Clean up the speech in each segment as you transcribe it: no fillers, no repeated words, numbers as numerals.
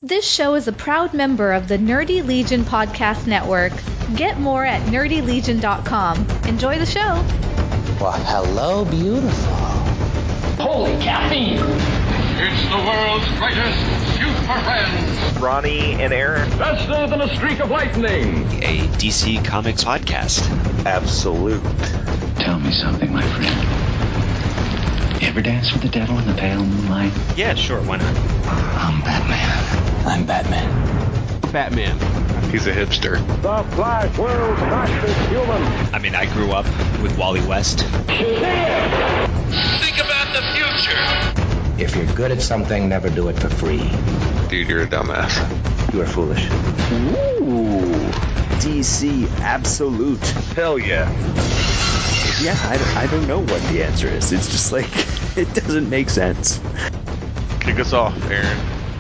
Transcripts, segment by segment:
This show is a proud member of the Nerdy Legion Podcast Network. Get more at nerdylegion.com. Enjoy the show. Well, hello, beautiful. Holy caffeine! It's the world's greatest super friends. Ronnie and Aaron. Faster than a streak of lightning. A DC Comics podcast. Absolute. Tell me something, my friend. You ever dance with the devil in the pale moonlight? Yeah, sure, why not? I'm Batman. I'm Batman. Batman. He's a hipster. The Flash, world's fastest human. I mean, I grew up with Wally West. Think about the future. If you're good at something, never do it for free. Dude, you're a dumbass. You are foolish. Ooh. DC Absolute. Hell yeah. Yeah, I don't know what the answer is. It's just like, it doesn't make sense. Kick us off, Aaron.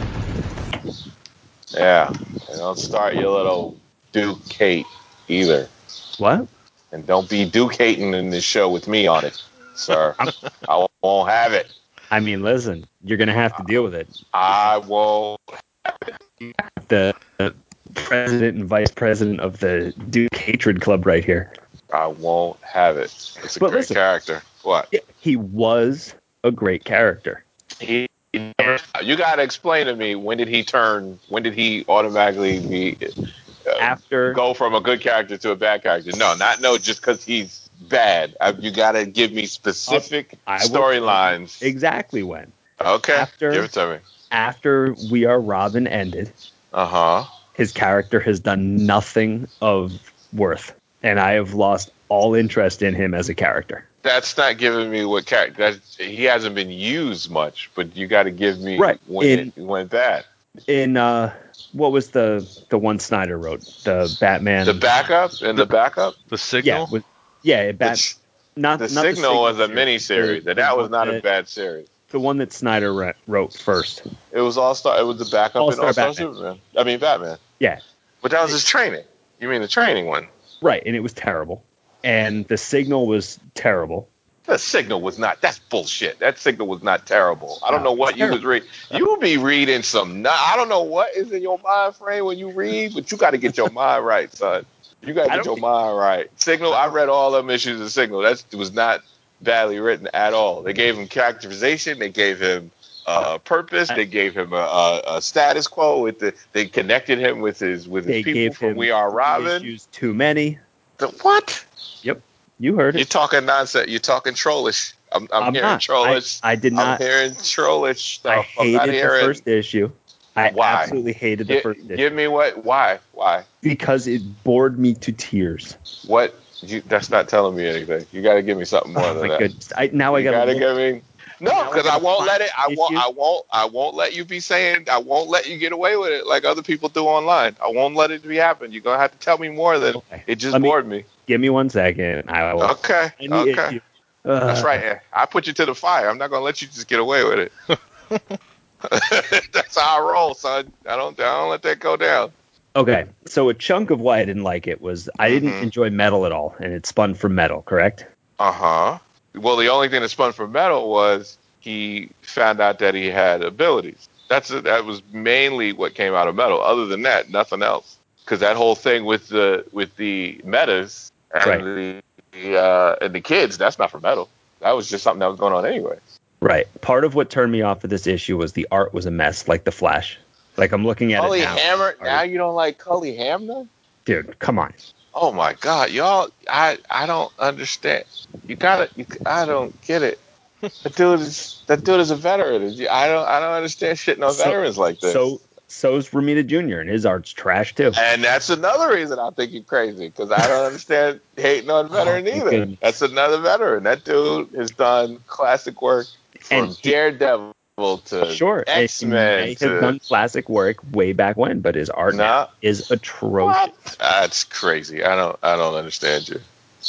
Yeah, and don't start your little Duke Kate either. What? And don't be Duke hating in this show with me on it, sir. I won't have it. I mean, listen, you're going to have to deal with it. I won't. The president and vice president of the Duke Hatred Club right here. I won't have it. It's a great character. What? Yeah, he was a great character. You got to explain to me, when did he automatically go from a good character to a bad character? No, just because he's bad. You got to give me specific storylines. Exactly when. Okay, give it to me. After We Are Robin ended, his character has done nothing of worth, and I have lost all interest in him as a character. That's not giving me what character. He hasn't been used much, but you got to give me when it went bad. In what was the one Snyder wrote? The Batman. The backup and the backup. The Signal. The Signal was a miniseries. That was not a bad series. The one that Snyder wrote first. It was All-Star. It was the backup in All-Star Superman. I mean Batman. Yeah. But that was his training. You mean the training one? Right, and it was terrible. And the Signal was terrible. The Signal was not. That's bullshit. That Signal was not terrible. I don't know what you was reading. You be reading some. I don't know what is in your mind frame when you read, but you got to get your mind right, son. You got to get your mind right. Signal. I read all them issues of Signal. That was not badly written at all. They gave him characterization. They gave him purpose. They gave him a status quo. They connected him with his people from We Are Robin. Issues too many. The what? Yep, you heard it. You're talking nonsense. You're talking trollish. I'm hearing not. trollish. I did not. I'm hearing trollish stuff. I hated the first issue. Why? Absolutely hated the first issue. Give me what? Why? Because it bored me to tears. What? That's not telling me anything. You got to give me something more than that. Goodness. I got to give me. No, because I won't let it. I won't let you be saying. I won't let you get away with it like other people do online. I won't let it be happen. You're gonna have to tell me more than it just bored me. Give me 1 second. I will. Okay. That's right. I put you to the fire. I'm not gonna let you just get away with it. That's how I roll, son. I don't let that go down. Okay, so a chunk of why I didn't like it was I didn't enjoy Metal at all, and it spun from Metal, correct? Well, the only thing that spun from Metal was he found out that he had abilities. That was mainly what came out of Metal. Other than that, nothing else. Because that whole thing with the metas and the kids, that's not from Metal. That was just something that was going on anyway. Right. Part of what turned me off of this issue was the art was a mess, like The Flash. Like I'm looking at Cully it now. Hammer. Now you don't like Cully Hamner? Dude, come on. Oh my God, y'all! I don't understand. I don't get it. That dude is a veteran. I don't understand shitting on veterans like this. So's Romita Jr. and his art's trash too. And that's another reason I think you're crazy, because I don't understand hating on veteran either. Goodness. That's another veteran. That dude has done classic work from Daredevil to X-Men. He has done classic work way back when, but his art now is atrocious. What? That's crazy. I don't understand you.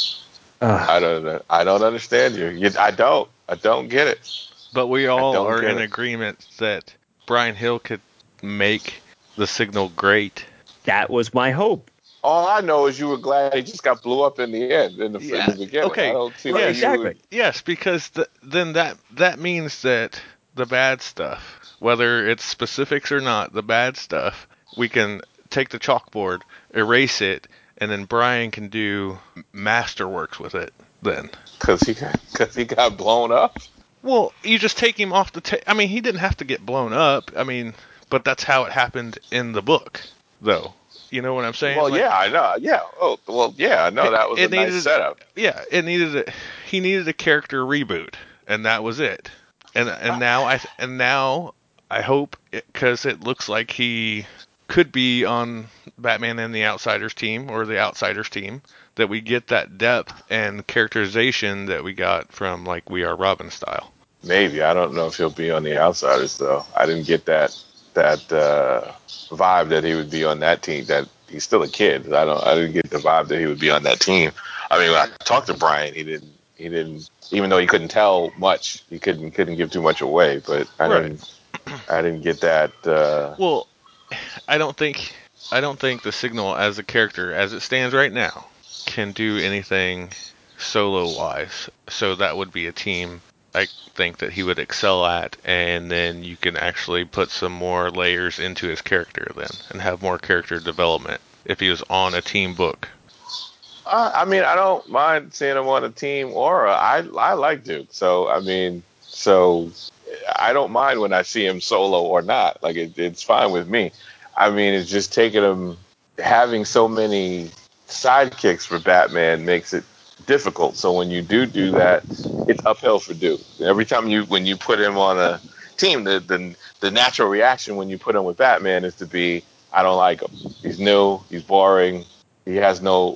I don't understand you. I don't get it. But we all are in agreement that Brian Hill could make the Signal great. That was my hope. All I know is you were glad he just got blew up in the end, in the beginning. Okay. I don't see exactly. Yes, because then that means that the bad stuff whether it's specifics or not, the bad stuff, we can take the chalkboard, erase it, and then Brian can do masterworks with it then. Because he got blown up? Well, you just take him off the I mean, he didn't have to get blown up. I mean, but that's how it happened in the book, though. You know what I'm saying? Well, yeah, I know. Yeah. Oh, well, yeah, I know that was a nice setup. Yeah, he needed a character reboot, and that was it. And now I hope, because it looks like he could be on Batman and the Outsiders team or the Outsiders team, that we get that depth and characterization that we got from like We Are Robin style. Maybe. I don't know if he'll be on the Outsiders though. I didn't get that vibe that he would be on that team. That he's still a kid. I didn't get the vibe that he would be on that team. I mean, when I talked to Brian, he didn't. Even though he couldn't tell much, he couldn't give too much away. But I didn't get that. Well, I don't think the Signal as a character, as it stands right now, can do anything solo-wise. So that would be a team I think that he would excel at, and then you can actually put some more layers into his character then, and have more character development if he was on a team book. I mean, I don't mind seeing him on a team aura. I like Duke, so I don't mind when I see him solo or not. Like it's fine with me. I mean, it's just taking him, having so many sidekicks for Batman makes it difficult. So when you do that, it's uphill for Duke. Every time when you put him on a team, the natural reaction when you put him with Batman is to be, I don't like him. He's new. He's boring. He has no,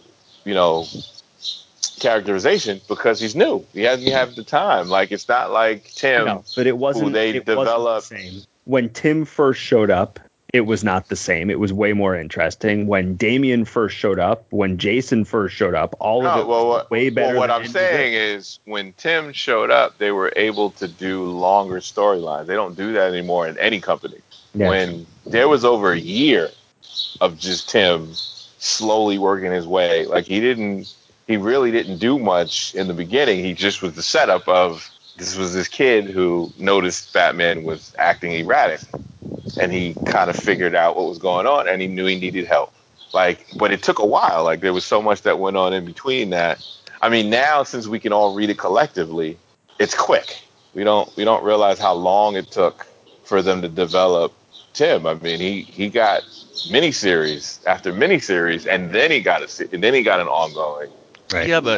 characterization because he's new. He hasn't had the time. Like it's not like Tim. No, but it wasn't. Who they developed. Wasn't the same. When Tim first showed up, it was not the same. It was way more interesting. When Damian first showed up, when Jason first showed up, all of it was way better. Well, what I'm saying is, when Tim showed up, they were able to do longer storylines. They don't do that anymore in any company. Yeah. When there was over a year of just Tim slowly working his way, like he really didn't do much in the beginning. He just was the setup of, this was this kid who noticed Batman was acting erratic, and he kind of figured out what was going on, and he knew he needed help. But it took a while. Like there was so much that went on in between that. I mean, now since we can all read it collectively, it's quick. We don't realize how long it took for them to develop Tim. I mean, he got miniseries after miniseries, and then he got an ongoing. Right. Yeah,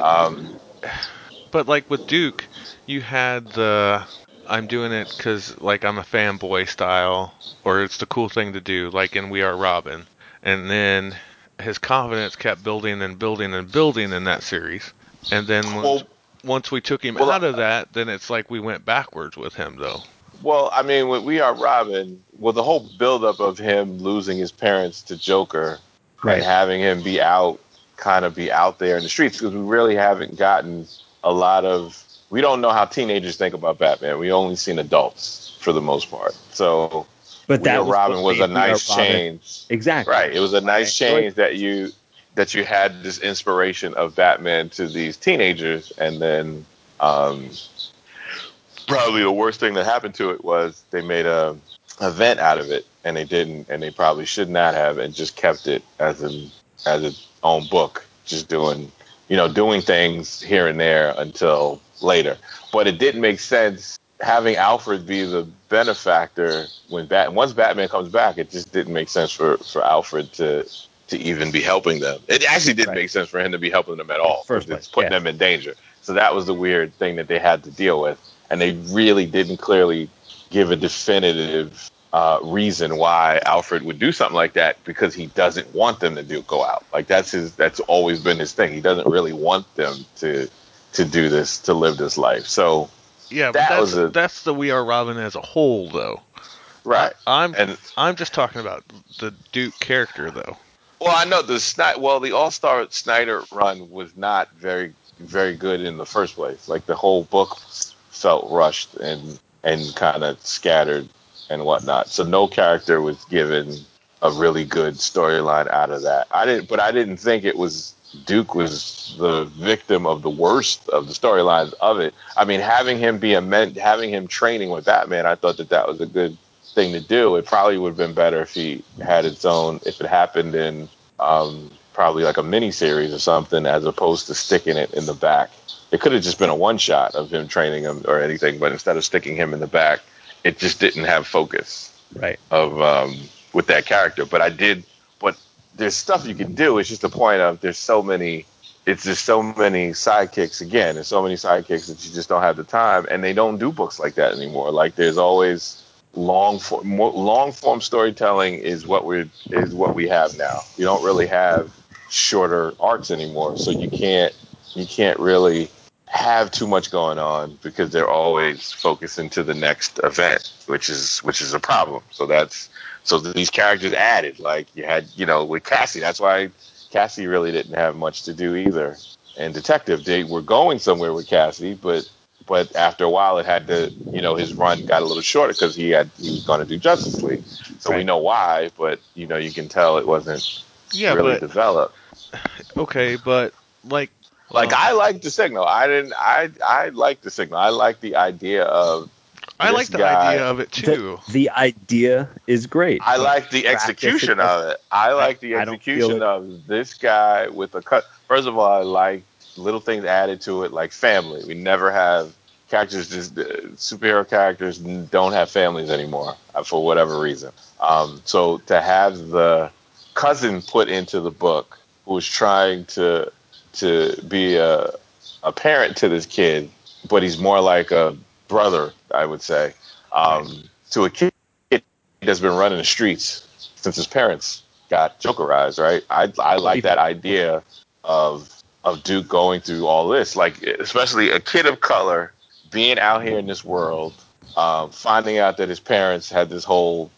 but like with Duke, you had the I'm doing it because like I'm a fanboy style, or it's the cool thing to do, like in We Are Robin, and then his confidence kept building and building and building in that series, and then once we took him out of that, then it's like we went backwards with him though. Well, I mean, when We Are Robin, the whole buildup of him losing his parents to Joker, right, and having him be out there in the streets, because we really haven't gotten a lot of. We don't know how teenagers think about Batman. We only seen adults for the most part. So, but that Robin was a nice change. Exactly. Right. It was a nice change that you had this inspiration of Batman to these teenagers, and then probably the worst thing that happened to it was they made a event out of it, and they didn't, and they probably should not have, and just kept it as its own book, just doing things here and there until later. But it didn't make sense having Alfred be the benefactor once Batman comes back. It just didn't make sense for Alfred to even be helping them. It actually didn't make sense for him to be helping them at all. It's putting them in danger. So that was the weird thing that they had to deal with, and they really didn't clearly give a definitive reason why Alfred would do something like that, because he doesn't want them to go out. Like that's always been his thing. He doesn't really want them to do this, to live this life. So yeah, but that's the We Are Robin as a whole, though. Right. I'm just talking about the Duke character, though. Well, I know the All-Star Snyder run was not very, very good in the first place. Like the whole book felt rushed and kind of scattered and whatnot. So no character was given a really good storyline out of that. I didn't think it was Duke was the victim of the worst of the storylines of it. I mean, having him training with Batman, I thought that was a good thing to do. It probably would have been better if he had its own, if it happened in probably like a mini series or something, as opposed to sticking it in the back. It could have just been a one shot of him training him or anything, but instead of sticking him in the back, it just didn't have focus of with that character. But there's stuff you can do. It's just the point of there's so many sidekicks again. There's so many sidekicks that you just don't have the time, and they don't do books like that anymore. Like there's always long form storytelling is what we have now. You don't really have shorter arcs anymore, so you can't really have too much going on because they're always focusing to the next event, which is a problem. So these characters added, like you had, with Cassie. That's why Cassie really didn't have much to do either. And Detective, they were going somewhere with Cassie, but after a while it had to, his run got a little shorter because he was going to do Justice League. So we know why, but you can tell it wasn't really developed. Okay, but I like the Signal. I like the Signal. I like the idea of. I like the idea of it too. The idea is great. I like the execution of it. I like the execution of this guy with a cut. First of all, I like little things added to it, like family. We never have characters. Just superhero characters don't have families anymore for whatever reason. So to have the cousin put into the book, who was trying to be a parent to this kid, but he's more like a brother, I would say, to a kid that's been running the streets since his parents got Jokerized, right? I like that idea of Duke going through all this, like especially a kid of color being out here in this world, finding out that his parents had this whole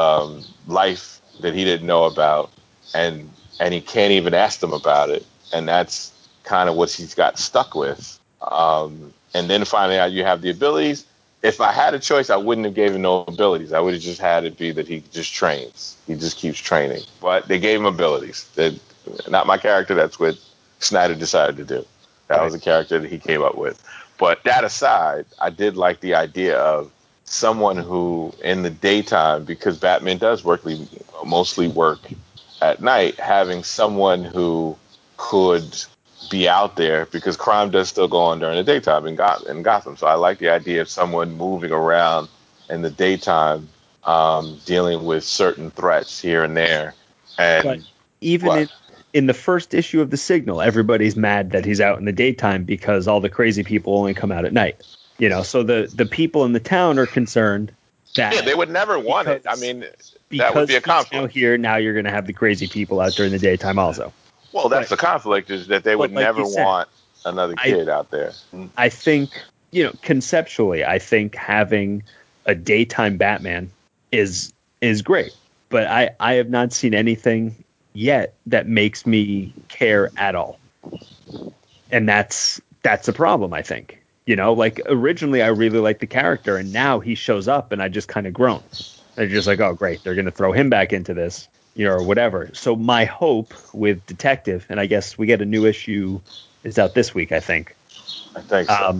life that he didn't know about, and he can't even ask them about it, and that's kind of what he's got stuck with. And then finding out you have the abilities. If I had a choice, I wouldn't have given him no abilities. I would have just had it be that he just trains. He just keeps training. But they gave him abilities. Not my character. That's what Snyder decided to do. That was a character that he came up with. But that aside, I did like the idea of someone who, in the daytime, because Batman does mostly work at night, having someone who could be out there, because crime does still go on during the daytime in Gotham. So I like the idea of someone moving around in the daytime, dealing with certain threats here and there. And but even in the first issue of The Signal, everybody's mad that he's out in the daytime because all the crazy people only come out at night. So the people in the town are concerned that they would never want it. I mean, that would be a conflict. Now you're going to have the crazy people out during the daytime also. Well, that's the conflict, is that they would never want another kid out there. I think, conceptually, I think having a daytime Batman is great. But I have not seen anything yet that makes me care at all. And that's a problem, I think. Originally I really liked the character, and now he shows up and I just kind of groan. They're just like, oh, great, they're going to throw him back into this. Or whatever. So my hope with Detective, and I guess we get a new issue, is out this week, I think. I think so.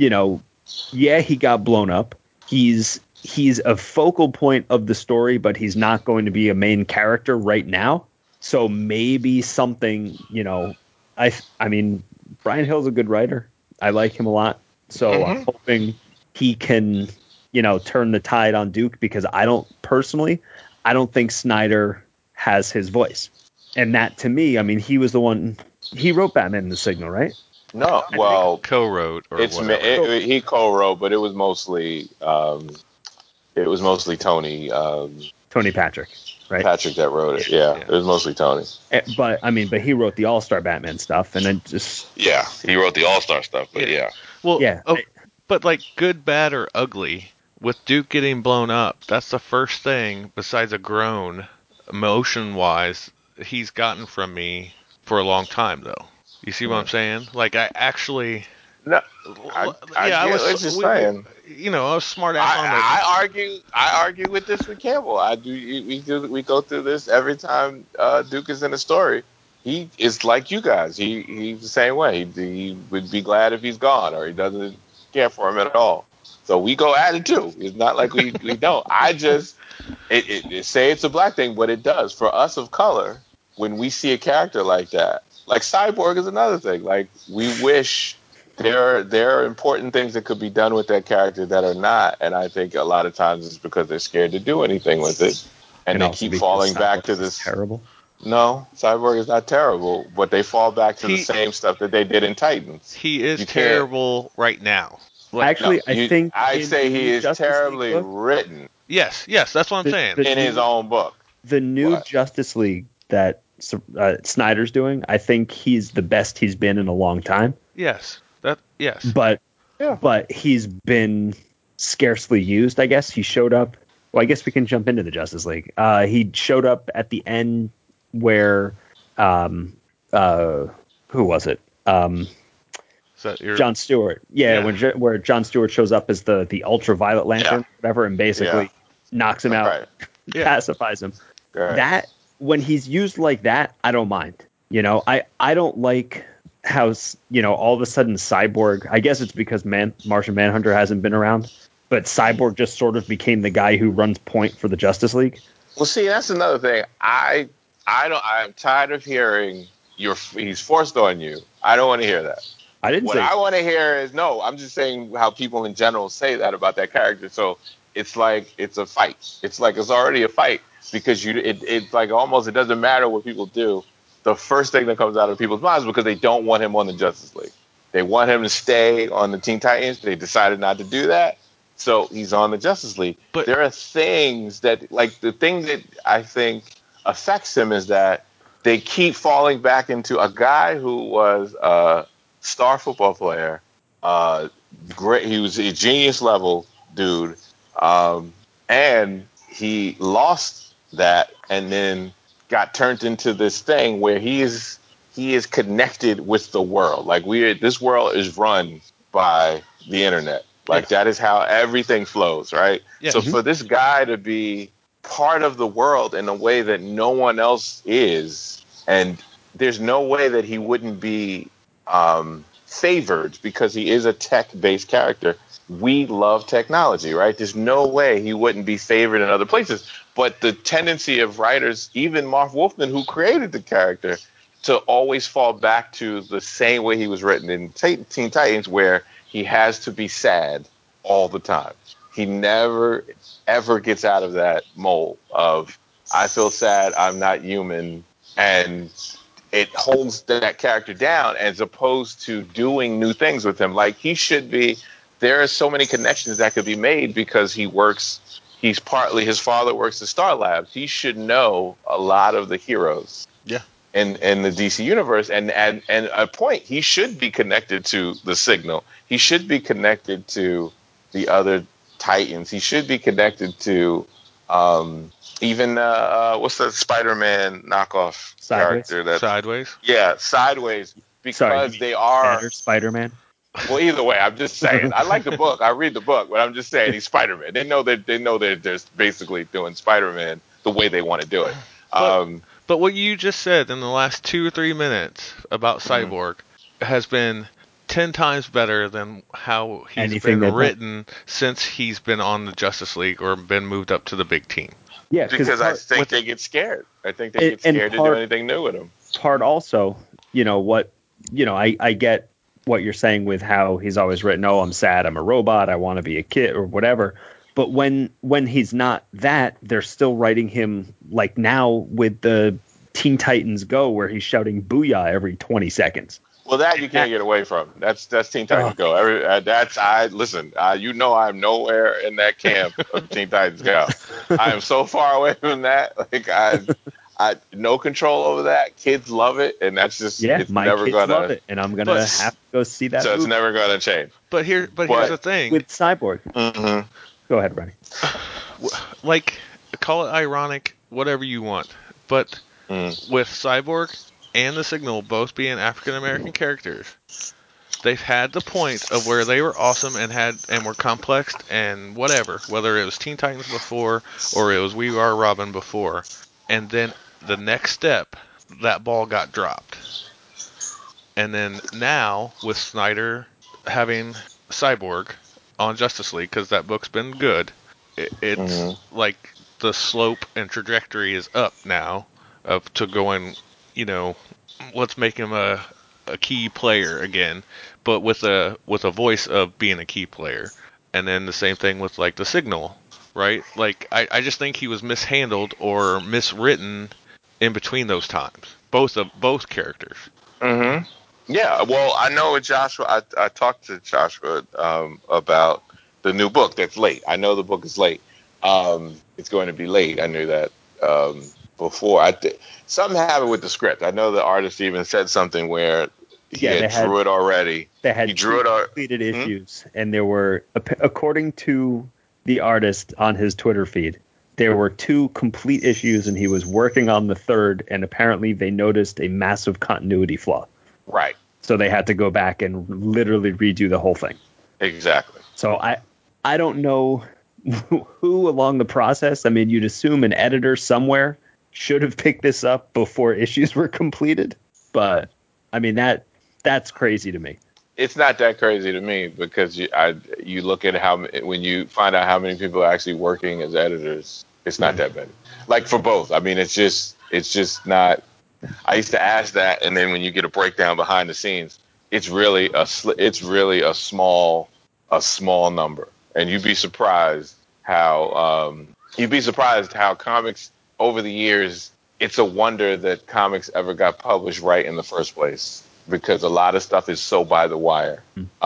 He got blown up. He's a focal point of the story, but he's not going to be a main character right now. So maybe something, I mean, Brian Hill's a good writer. I like him a lot. So I'm hoping he can, turn the tide on Duke, because I don't think Snyder has his voice. And that, to me, I mean, he was the one, he wrote Batman in The Signal, right? No, well, co-wrote or he co-wrote, but it was mostly Tony Patrick, right? Patrick that wrote it. Yeah, it was mostly Tony. But he wrote the All-Star Batman stuff, and then he wrote the All-Star stuff. But but like Good, Bad, or Ugly, with Duke getting blown up, that's the first thing besides a groan, emotion-wise, he's gotten from me for a long time, though. You see what I'm saying? Like, I actually... No, I was just saying. I was smart ass on that. I argue with this with Campbell. We go through this every time Duke is in a story. He is like you guys. He's the same way. He would be glad if he's gone, or he doesn't care for him at all. So we go at it too. It's not like we don't. I just it say it's a black thing, but it does for us of color. When we see a character like that, like Cyborg is another thing. Like we wish there are important things that could be done with that character that are not, and I think a lot of times it's because they're scared to do anything with it, and they keep falling back to this. Terrible. No, Cyborg is not terrible, but they fall back to the same stuff that they did in Titans. He is terrible right now. Actually, no, I'd say he is terribly written. Yes, that's what I'm saying. In his own book. The new Justice League that Snyder's doing, I think he's the best he's been in a long time. Yes. But he's been scarcely used, I guess. He showed up. Well, I guess we can jump into the Justice League. He showed up at the end where who was it? John Stewart. Yeah. Where John Stewart shows up as the ultraviolet lantern, whatever, and basically knocks him out, pacifies him. Right. That when he's used like that, I don't mind. I don't like how all of a sudden Cyborg. I guess it's because Martian Manhunter hasn't been around, but Cyborg just sort of became the guy who runs point for the Justice League. Well, see, that's another thing. I'm tired of hearing he's forced on you. I don't want to hear that. I want to hear is no. I'm just saying how people in general say that about that character. So it's like it's a fight. It's like it's already a fight because it's like almost it doesn't matter what people do. The first thing that comes out of people's minds is because they don't want him on the Justice League. They want him to stay on the Teen Titans. They decided not to do that. So he's on the Justice League. But there are things that, like the thing that I think affects him is that they keep falling back into a guy who was a star football player. Great. He was a genius level dude. And he lost that and then got turned into this thing where he is connected with the world. Like this world is run by the internet. Like that is how everything flows, right? Yeah. So for this guy to be part of the world in a way that no one else is, and there's no way that he wouldn't be favored because he is a tech-based character. We love technology, right? There's no way he wouldn't be favored in other places. But the tendency of writers, even Marv Wolfman, who created the character, to always fall back to the same way he was written in Teen Titans, where he has to be sad all the time. He never, ever gets out of that mold of, I feel sad, I'm not human, and it holds that character down as opposed to doing new things with him. Like he should be, there are so many connections that could be made because his father works at Star Labs. He should know a lot of the heroes. Yeah. In the DC universe, and at a point, he should be connected to the Signal. He should be connected to the other Titans. He should be connected to even what's the Spider-Man knockoff character? Sideways. Yeah, Sideways. Because they are Spider-Man. Well, either way, I'm just saying. I like the book. I read the book, but I'm just saying he's Spider-Man. They know that they're basically doing Spider-Man the way they want to do it. But what you just said in the last 2 or 3 minutes about Cyborg has been 10 times better than how he's been written since he's been on the Justice League or been moved up to the big team. Yeah, because I think they get scared. I think they get scared to do anything new with him. Part also, I get what you're saying with how he's always written, oh, I'm sad, I'm a robot, I want to be a kid or whatever. But when he's not that, they're still writing him like now with the Teen Titans Go, where he's shouting "Booyah" every 20 seconds. Well, that you can't get away from. That's Teen Titans Go. I'm nowhere in that camp of Teen Titans Go. I am so far away from that. Like I no control over that. Kids love it, and that's just it's my never kids gonna love it, and I'm gonna have to go see that. So movie. It's never gonna change. But here's the thing with Cyborg. Mm-hmm. Go ahead, Ronnie. Like, call it ironic, whatever you want. But with Cyborg and the Signal both being African American characters, they've had the point of where they were awesome and were complex and whatever, whether it was Teen Titans before or it was We Are Robin before. And then the next step, that ball got dropped. And then now with Snyder having Cyborg, on Justice League, because that book's been good. It's like the slope and trajectory is up now to going, let's make him a key player again, but with a voice of being a key player. And then the same thing with like the Signal, right? Like I just think he was mishandled or miswritten in between those times. Both characters. Mm-hmm. Yeah, well, I know with Joshua, I talked to Joshua about the new book that's late. I know the book is late. It's going to be late. I knew that before. Something happened with the script. I know the artist even said something where he drew it already. They had completed issues, and there were, according to the artist on his Twitter feed, there were 2 complete issues, and he was working on the 3rd, and apparently they noticed a massive continuity flaw. Right. So they had to go back and literally redo the whole thing. Exactly. So I don't know who along the process. I mean, you'd assume an editor somewhere should have picked this up before issues were completed. But, I mean, that's crazy to me. It's not that crazy to me because you look at when you find out how many people are actually working as editors, it's not that many. Like for both. I mean, it's just not. I used to ask that, and then when you get a breakdown behind the scenes, it's really a small number, and you'd be surprised how comics over the years. It's a wonder that comics ever got published right in the first place, because a lot of stuff is so by the wire.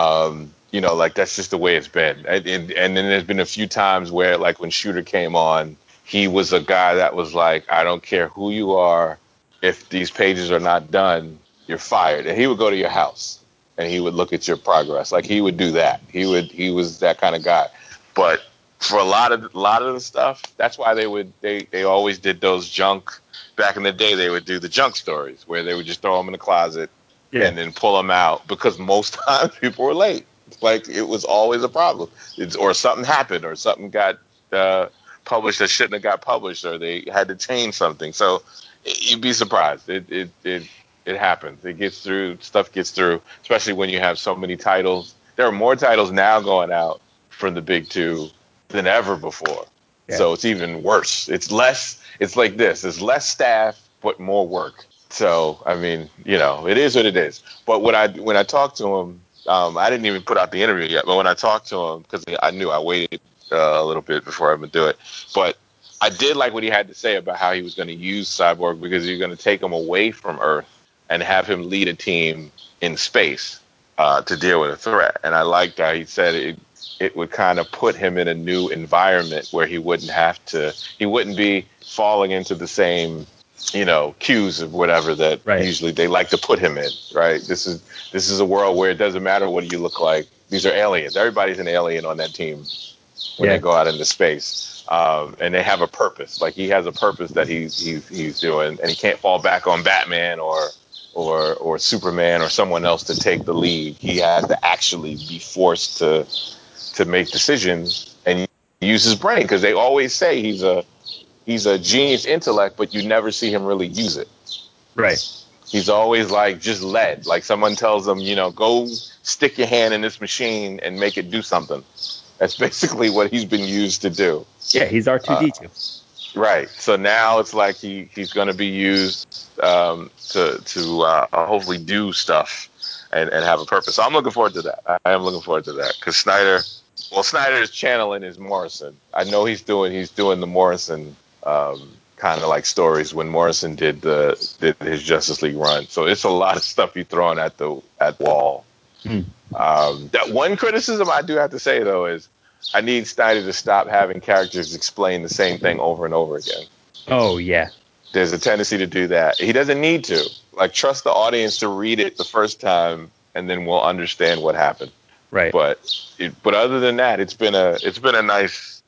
Like that's just the way it's been. And then there's been a few times where, like when Shooter came on, he was a guy that was like, I don't care who you are. If these pages are not done, you're fired. And he would go to your house and he would look at your progress. Like he would do that. He was that kind of guy. But for a lot of the stuff, that's why they always did those junk. Back in the day, they would do the junk stories where they would just throw them in the closet and then pull them out, because most times people were late. Like it was always a problem. Or something happened, or something got published that shouldn't have got published, or they had to change something. So you'd be surprised. It happens. It gets through. Stuff gets through, especially when you have so many titles. There are more titles now going out from the big 2 than ever before. Yeah. So it's even worse. It's less. It's like this. It's less staff, but more work. So I mean, it is what it is. But when I talked to him, I didn't even put out the interview yet. But when I talked to him, because I knew I waited a little bit before I would do it, but I did like what he had to say about how he was going to use Cyborg, because he's going to take him away from Earth and have him lead a team in space to deal with a threat. And I liked how he said it would kind of put him in a new environment where he wouldn't be falling into the same, cues of whatever that usually they like to put him in, right? This is a world where it doesn't matter what you look like. These are aliens. Everybody's an alien on that team when they go out into space. And they have a purpose. Like he has a purpose that he's doing, and he can't fall back on Batman or Superman or someone else to take the lead. He has to actually be forced to make decisions and use his brain, because they always say he's a genius intellect, but you never see him really use it. Right. He's always like just led. Like someone tells him, go stick your hand in this machine and make it do something. That's basically what he's been used to do. Yeah, he's R2-D2. Right. So now it's like he's going to be used to hopefully do stuff and have a purpose. So I'm looking forward to that. I am looking forward to that, because Snyder is channeling his Morrison. I know he's doing the Morrison kind of like stories when Morrison did his Justice League run. So it's a lot of stuff he's throwing at the wall. That one criticism I do have to say, though, is I need Snyder to stop having characters explain the same thing over and over again. Oh, yeah. There's a tendency to do that. He doesn't need to. Like, trust the audience to read it the first time, and then we'll understand what happened. Right. But other than that, it's been a nice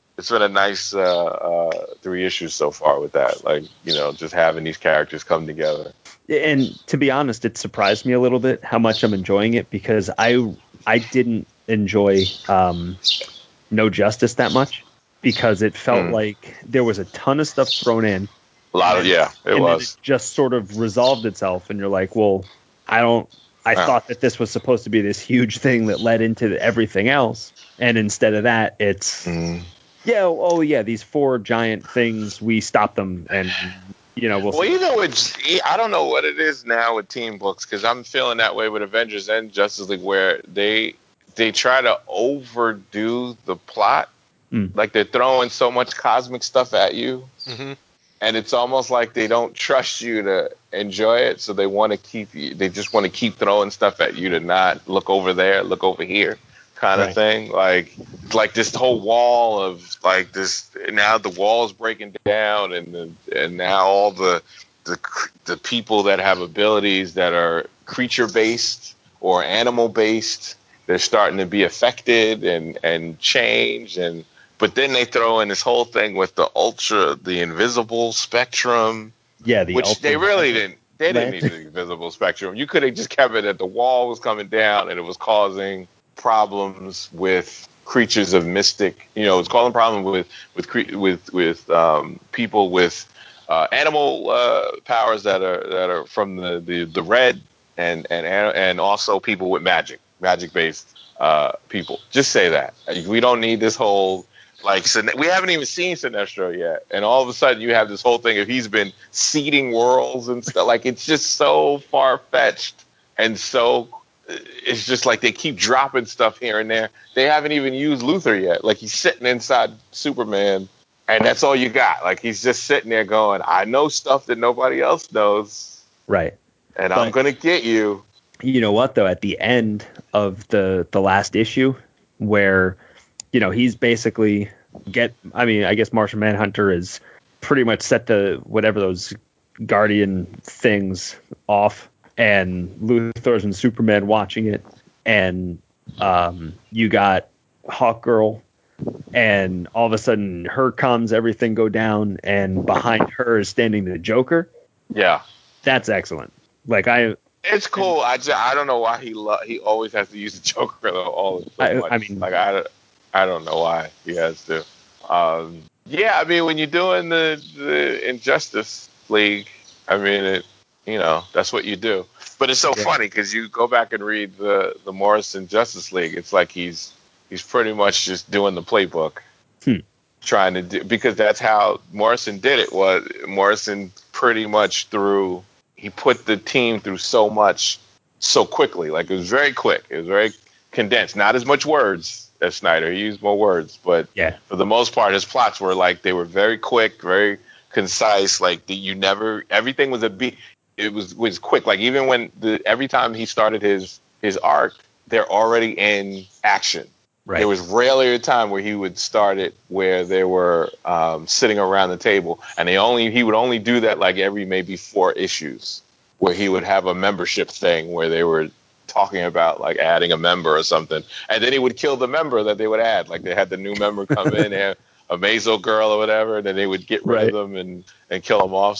3 issues so far with that. Like, just having these characters come together. And to be honest, it surprised me a little bit how much I'm enjoying it, because I didn't enjoy No Justice that much, because it felt like there was a ton of stuff thrown in. A lot of, it was. It just sort of resolved itself, and you're like, well, I don't I thought that this was supposed to be this huge thing that led into everything else, and instead of that, it's these 4 giant things, we stop them, and we'll see. Even with, I don't know what it is now with team books, because I'm feeling that way with Avengers and Justice League, where they try to overdo the plot. Like they're throwing so much cosmic stuff at you. Mm-hmm. And it's almost like they don't trust you to enjoy it, so they want to keep you. They just want to keep throwing stuff at you to not look over there, look over here, kind of thing. Like this whole wall of like this. Now the wall is breaking down, and now all the people that have abilities that are creature based or animal based, they're starting to be affected and change and. But then they throw in this whole thing with the invisible spectrum. Yeah, which they really didn't. They didn't need the invisible spectrum. You could have just kept it that the wall was coming down and it was causing problems with creatures of mystic. It's causing problems with people with animal powers that are from the red and also people with magic based people. Just say that. We don't need this whole. We haven't even seen Sinestro yet, and all of a sudden you have this whole thing of he's been seeding worlds and stuff. Like, it's just so far-fetched, and so it's just like they keep dropping stuff here and there. They haven't even used Luthor yet. Like, he's sitting inside Superman, and that's all you got. Like, he's just sitting there going, I know stuff that nobody else knows. Right. And I'm going to get you. You know what, though? At the end of the last issue, where... he's basically I guess Martian Manhunter is pretty much set the whatever those Guardian things off, and Luthor's and Superman watching it, and you got Hawkgirl, and all of a sudden her comms, everything go down, and behind her is standing the Joker. Yeah. That's excellent. It's cool. I don't know why he always has to use the Joker though so much. I don't know why he has to. When you're doing the Injustice League, that's what you do. But it's so funny because you go back and read the Morrison Justice League. It's like he's pretty much just doing the playbook, trying to do, because that's how Morrison did it. Was Morrison pretty much he put the team through so much so quickly. Like, it was very quick. It was very condensed. Not as much words as Snyder. He used more words, but for the most part, his plots were they were very quick, very concise. Everything was it was quick. Like, even when every time he started his arc, they're already in action. Right. There was rarely a time where he would start it where they were sitting around the table, and he would only do that every maybe 4 issues, where he would have a membership thing where they were talking about adding a member or something, and then he would kill the member that they would add. Like, they had the new member come in, and a Mazo girl or whatever, and then they would get rid of them and kill them off.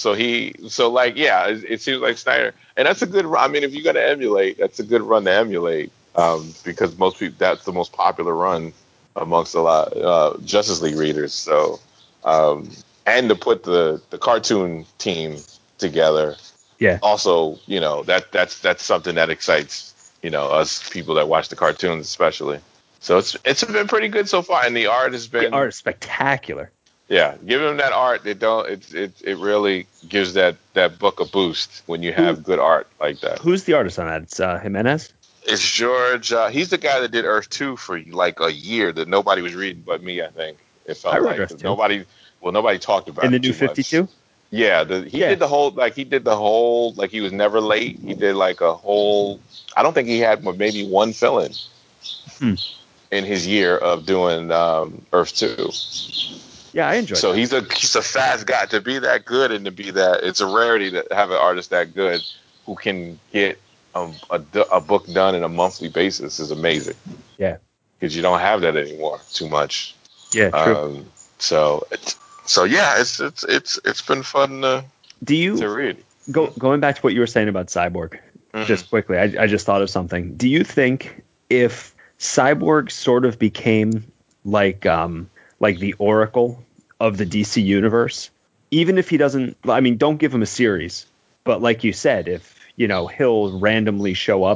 It seems like Snyder, and that's a good run. If you're going to emulate, that's a good run to emulate, because most people, that's the most popular run amongst a lot Justice League readers. So, and to put the cartoon team together, also, that's something that excites us people that watch the cartoons especially. So it's been pretty good so far, and the art has been spectacular. Yeah, give him that art. It really gives that book a boost when you have good art like that. Who's the artist on that? It's Jimenez. It's George. He's the guy that did Earth 2 for a year that nobody was reading but me. I think it felt like nobody talked about in the it New 52. Yeah, he did the whole he was never late. He did a whole. I don't think he had maybe one fill-in in his year of doing Earth 2. Yeah, I enjoy. So he's a fast guy to be that good, and to be that, it's a rarity to have an artist that good who can get a book done on a monthly basis is amazing. Yeah, because you don't have that anymore too much. Yeah, true. So yeah, it's been fun to read. Going back to what you were saying about Cyborg, just quickly, I just thought of something. Do you think if Cyborg sort of became like the Oracle of the DC universe, even if he doesn't, don't give him a series, but like you said, if he'll randomly show up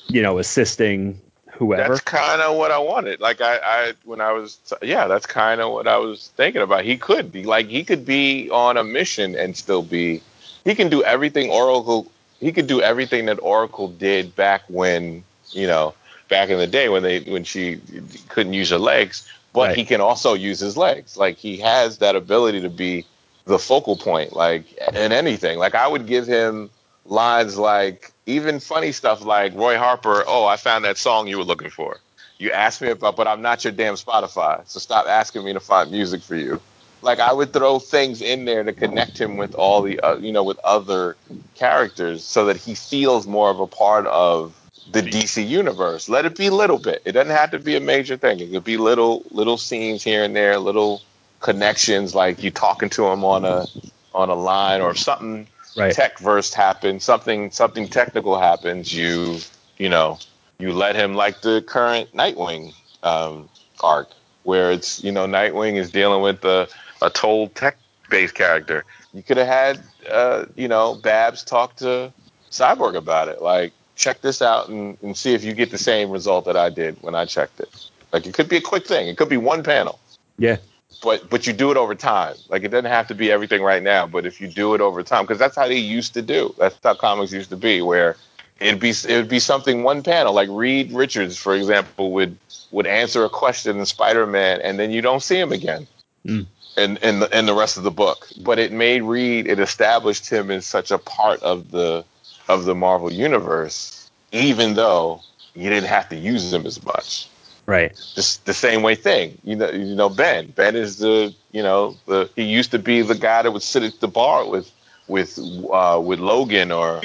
assisting whoever. That's kind of what I wanted. Like that's kind of what I was thinking about. He could be on a mission and still be. He can do everything Oracle. He could do everything that Oracle did back when back in the day when she couldn't use her legs. But Right. he can also use his legs. Like he has that ability to be the focal point. Like in anything. Like I would give him lines like even funny stuff like Roy Harper, oh, I found that song you were looking for. You asked me about, but I'm not your damn Spotify, so stop asking me to find music for you. Like I would throw things in there to connect him with all the, with other characters, so that he feels more of a part of the DC universe. Let it be a little bit. It doesn't have to be a major thing. It could be little scenes here and there, little connections, like you talking to him on a line or something. Right. Tech verse happens, something technical happens, you let him, like the current Nightwing arc, where it's Nightwing is dealing with a told tech based character. You could have had Babs talk to Cyborg about it, like check this out and see if you get the same result that I did when I checked it. Like it could be a quick thing, it could be one panel. Yeah. But you do it over time. Like it doesn't have to be everything right now, but if you do it over time, because that's how they used to do. That's how comics used to be, where it would be something one panel. Like Reed Richards, for example, would answer a question in Spider-Man, and then you don't see him again in the rest of the book. But it made Reed, it established him as such a part of the Marvel universe, even though you didn't have to use him as much. Right. Just the same way thing. Ben. Ben is he used to be the guy that would sit at the bar with Logan or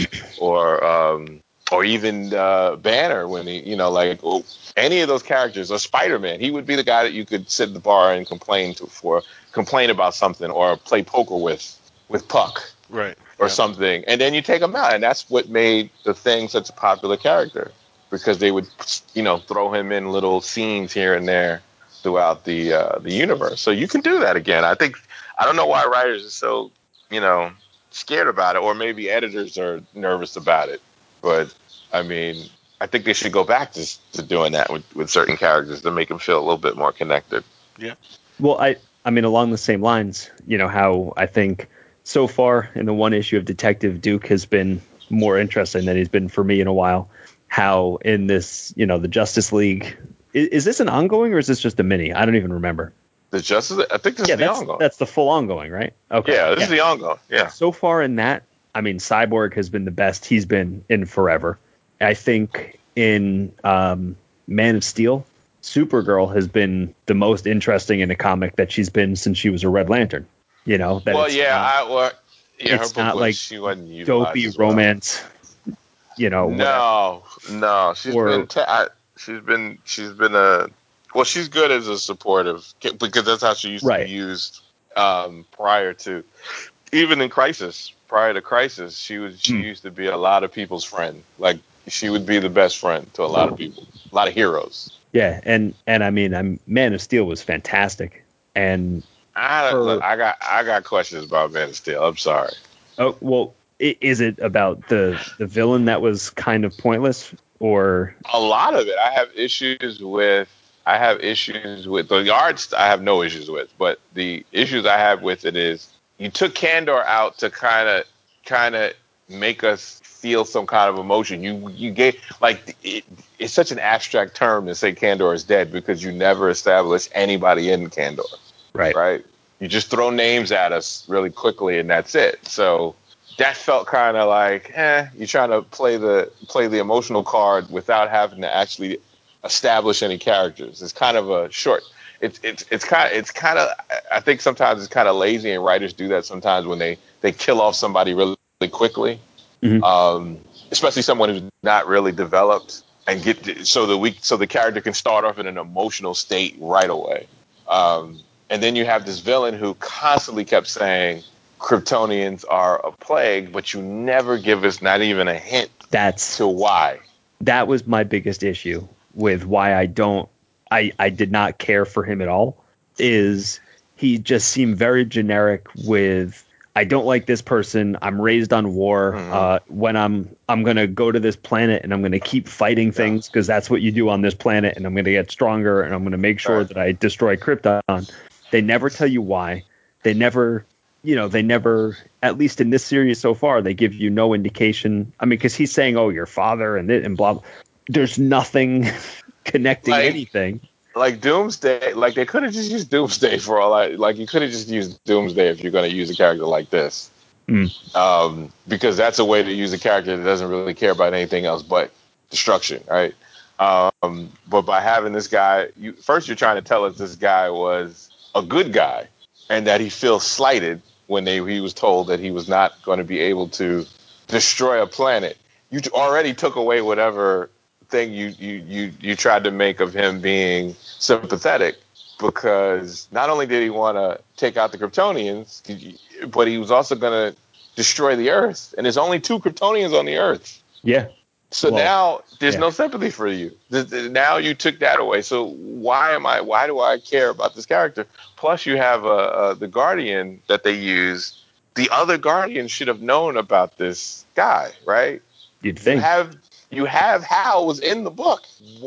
even Banner when he any of those characters, or Spider-Man. He would be the guy that you could sit at the bar and complain about something, or play poker with Puck. Right. Or something, and then you take him out, and that's what made the Thing such a popular character, because they would, throw him in little scenes here and there throughout the universe. So you can do that again. I don't know why writers are so, scared about it, or maybe editors are nervous about it. But I mean, I think they should go back to doing that with certain characters to make them feel a little bit more connected. Yeah. Well, I mean, along the same lines, how I think so far in the one issue of Detective Duke has been more interesting than he's been for me in a while. How in this, the Justice League, is this an ongoing or is this just a mini? I don't even remember. The Justice, I think this is the ongoing. That's the full ongoing, right? Okay. Yeah, this is the ongoing. Yeah. So far in that, I mean, Cyborg has been the best he's been in forever. I think in Man of Steel, Supergirl has been the most interesting in a comic that she's been since she was a Red Lantern. It's not like she wasn't utilized dopey as well. Romance. No, she's been she's good as a supportive, because that's how she used to be used prior to, even in Crisis. Prior to Crisis, she used to be a lot of people's friend. Like she would be the best friend to a lot of people, a lot of heroes. Yeah, and I mean, Man of Steel was fantastic, and I got questions about Man of Steel. I'm sorry. Oh well, is it about the villain that was kind of pointless, or a lot of it? I have issues with the arts. I have no issues with, but the issues I have with it is you took Kandor out to kind of make us feel some kind of emotion. You gave, like, it's such an abstract term to say Kandor is dead, because you never establish anybody in Kandor. Right. You just throw names at us really quickly, and that's it. So that felt kind of like, you're trying to play the emotional card without having to actually establish any characters. It's kind of a short. It's kind of. I think sometimes it's kind of lazy, and writers do that sometimes when they kill off somebody really, really quickly, especially someone who's not really developed, and so the character can start off in an emotional state right away. And then you have this villain who constantly kept saying Kryptonians are a plague, but you never give us not even a hint to why. That was my biggest issue with why I did not care for him at all, is he just seemed very generic with, I don't like this person. I'm raised on war. When I'm gonna go to this planet and I'm gonna keep fighting things because that's what you do on this planet, and I'm gonna get stronger and I'm gonna make sure that I destroy Krypton. They never tell you why. They never, at least in this series so far, they give you no indication. I mean, because he's saying, "Oh, your father," and blah, blah. There's nothing connecting anything. Like Doomsday, like they could have just used Doomsday for all that. Like you could have just used Doomsday if you're going to use a character like this, because that's a way to use a character that doesn't really care about anything else but destruction, right? But by having this guy, first you're trying to tell us this guy was a good guy, and that he feels slighted when he was told that he was not going to be able to destroy a planet. You already took away whatever thing you tried to make of him being sympathetic, because not only did he want to take out the Kryptonians, but he was also going to destroy the Earth, and there's only 2 Kryptonians on the Earth. Yeah. So now there's no sympathy for you. Now you took that away. So why do I care about this character? Plus you have the Guardian that they use. The other Guardian should have known about this guy, right? You'd think. You have Hal was in the book.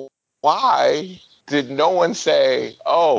Why did no one say,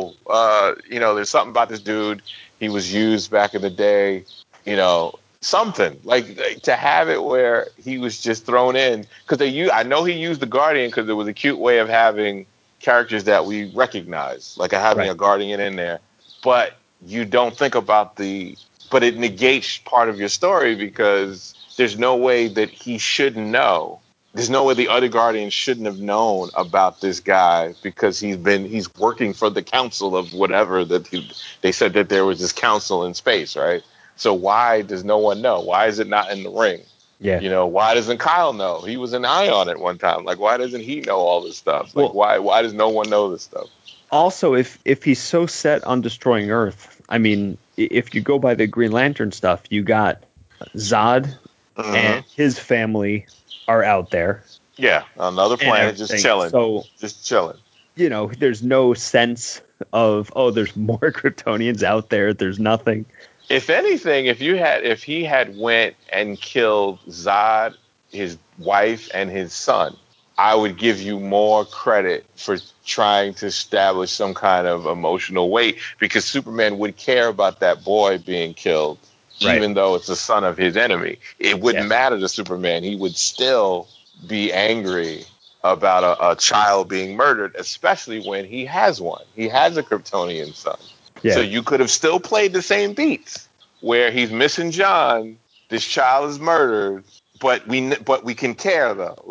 there's something about this dude. He was used back in the day, something like to have it where he was just thrown in, because I know he used the Guardian because it was a cute way of having characters that we recognize, like having a Guardian in there. But you don't think about but it negates part of your story, because there's no way that he shouldn't know. There's no way the other Guardians shouldn't have known about this guy, because he's working for the council of whatever they said that there was this council in space, right? So why does no one know? Why is it not in the ring? Yeah. Why doesn't Kyle know? He was an Ion at one time. Like, why doesn't he know all this stuff? Like, why does no one know this stuff? Also, if he's so set on destroying Earth, I mean, if you go by the Green Lantern stuff, you got Zod and his family are out there. Yeah, on another planet, just chilling. So, just chilling. There's no sense of, there's more Kryptonians out there. There's nothing. If anything, if he had went and killed Zod, his wife, and his son, I would give you more credit for trying to establish some kind of emotional weight, because Superman would care about that boy being killed, even though it's the son of his enemy. It wouldn't matter to Superman. He would still be angry about a child being murdered, especially when he has one. He has a Kryptonian son. Yeah. So you could have still played the same beats where he's missing John, this child is murdered, but we can care though.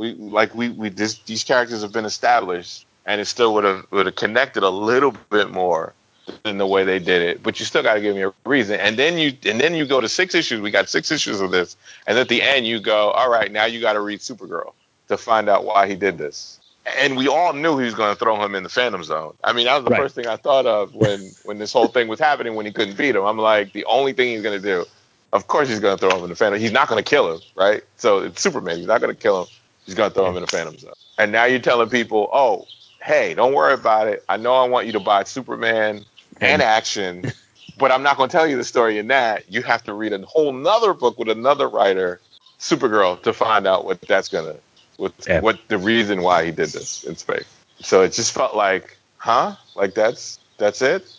These characters have been established, and it still would have connected a little bit more than the way they did it. But you still got to give me a reason. And then you go to 6 issues. We got 6 issues of this, and at the end you go, all right, now you got to read Supergirl to find out why he did this. And we all knew he was going to throw him in the Phantom Zone. I mean, that was the first thing I thought of when this whole thing was happening, when he couldn't beat him. I'm like, the only thing he's going to do, of course he's going to throw him in the Phantom. He's not going to kill him, right? So it's Superman. He's not going to kill him. He's going to throw him in the Phantom Zone. And now you're telling people, oh, hey, don't worry about it. I know I want you to buy Superman and Action, but I'm not going to tell you the story in that. You have to read a whole nother book with another writer, Supergirl, to find out what that's going to, what the reason why he did this in space. So it just felt like, like that's it.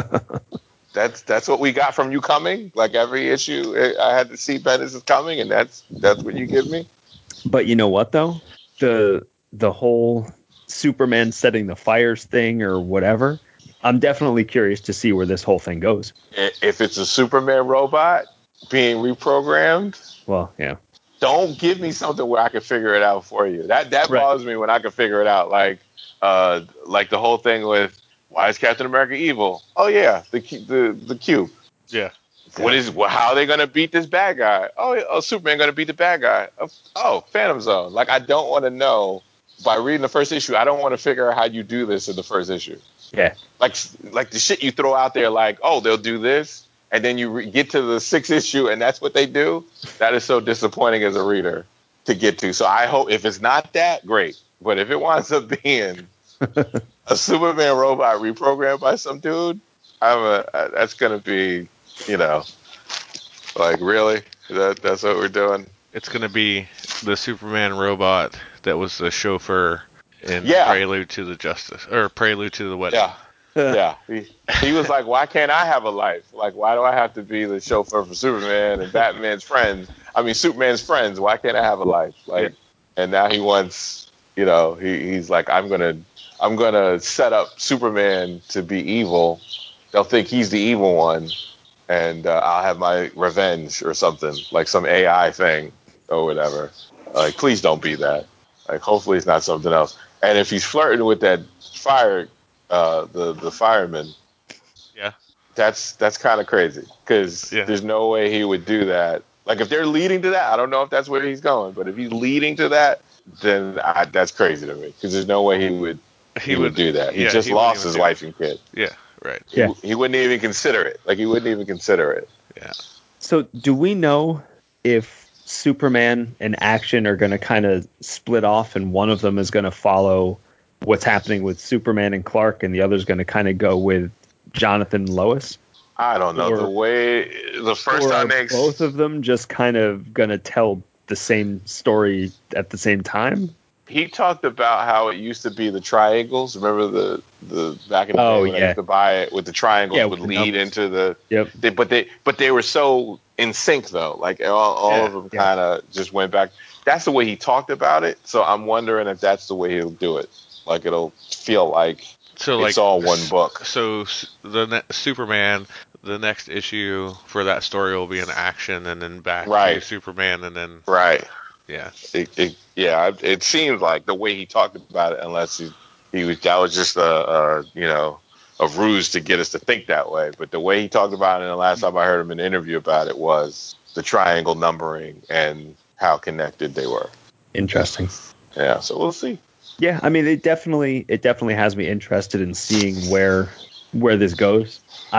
That's what we got from you coming. Like every issue, I had to see Bendis is coming, and that's what you give me. But you know what though, the whole Superman setting the fires thing or whatever, I'm definitely curious to see where this whole thing goes. If it's a Superman robot being reprogrammed, well, yeah. Don't give me something where I can figure it out for you. That bothers me when I can figure it out. Like the whole thing with, why is Captain America evil? Oh yeah, the cube. Yeah. How are they gonna beat this bad guy? Oh, Superman gonna beat the bad guy. Oh, Phantom Zone. Like, I don't want to know by reading the first issue. I don't want to figure out how you do this in the first issue. Yeah. Like the shit you throw out there, like, oh, they'll do this, and then you get to the 6th issue, and that's what they do. That is so disappointing as a reader to get to. So I hope, if it's not that, great. But if it winds up being a Superman robot reprogrammed by some dude, that's gonna be, Like, really? That's what we're doing? It's going to be the Superman robot that was the chauffeur in Yeah. Prelude to the Justice, or Prelude to the Wedding. Yeah. Yeah. He was like, why can't I have a life? Like, why do I have to be the chauffeur for Superman and Batman's friends? I mean, Superman's friends. Why can't I have a life? Like, and now he wants, he's like, I'm gonna set up Superman to be evil. They'll think he's the evil one, and I'll have my revenge or something, like some AI thing or whatever. Like, please don't be that. Like, hopefully it's not something else. And if he's flirting with that the fireman, Yeah. that's kind of crazy, because there's no way he would do that. Like, if they're leading to that, I don't know if that's where he's going, but if he's leading to that, then that's crazy to me, because there's no way he would do that. He just lost his wife and kid. Yeah, right. He wouldn't even consider it. Like, he wouldn't even consider it. Yeah. So do we know if Superman and Action are going to kind of split off, and one of them is going to follow what's happening with Superman and Clark, and the other's going to kind of go with Jonathan and Lois? I don't know. The first time both of them just kind of going to tell the same story at the same time? He talked about how it used to be the triangles. Remember the back in the day when I used to buy it with the triangles would lead into the. Yep. But they were so in sync though. Like all of them kind of just went back. That's the way he talked about it. So I'm wondering if that's the way he'll do it. Like, it'll feel like it's all one book. So Superman, the next issue for that story will be an Action, and then back to Superman, and then yeah. It seems like the way he talked about it, unless that was just a ruse to get us to think that way. But the way he talked about it, and the last time I heard him in an interview about it, was the triangle numbering and how connected they were. Interesting. Yeah, so we'll see. Yeah, I mean, it definitely has me interested in seeing where this goes.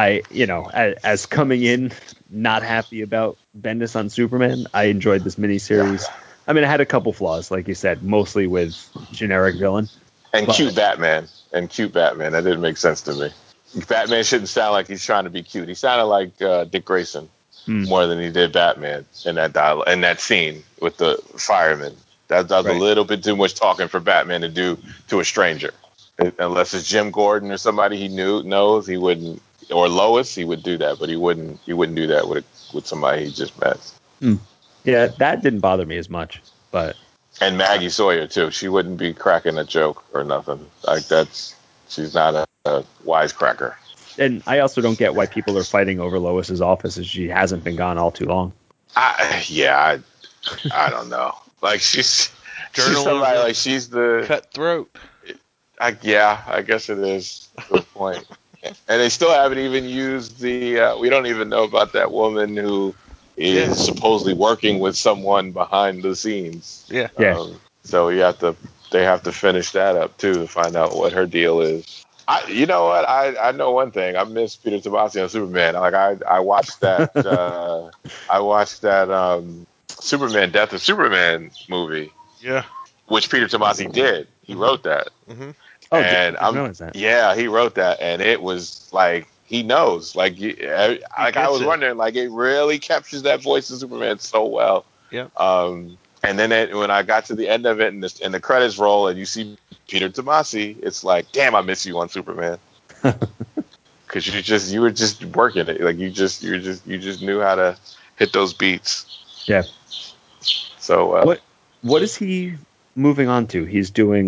As coming in not happy about Bendis on Superman, I enjoyed this miniseries. Yeah. I mean, it had a couple flaws, like you said, mostly with generic villain. And cute Batman. That didn't make sense to me. Batman shouldn't sound like he's trying to be cute. He sounded like Dick Grayson more than he did Batman in that scene with the fireman. That was a little bit too much talking for Batman to do to a stranger. Unless it's Jim Gordon or somebody he knows, he wouldn't. Or Lois, he would do that, but he wouldn't do that with somebody he just met. Yeah, that didn't bother me as much. And Maggie Sawyer too. She wouldn't be cracking a joke or nothing. Like, she's not a wisecracker. And I also don't get why people are fighting over Lois's office, as she hasn't been gone all too long. I don't know. Like, she's somebody, like, she's the cutthroat. I guess it is. Good point. And they still haven't even used the. We don't even know about that woman who is supposedly working with someone behind the scenes. Yeah. So they have to finish that up too to find out what her deal is. You know what? I know one thing. I miss Peter Tomasi on Superman. Like, I watched that. Superman Death of Superman movie. Yeah. Which Peter Tomasi did. He wrote that. Mm-hmm. Oh, and yeah, he wrote that, and it was like, he knows. Like, I was wondering, like, it really captures that voice of Superman so well. Yeah. And then when I got to the end of it, and the credits roll, and you see Peter Tomasi, it's like, damn, I miss you on Superman. Because you were just working it. Like, you just knew how to hit those beats. Yeah. So what is he moving on to? He's doing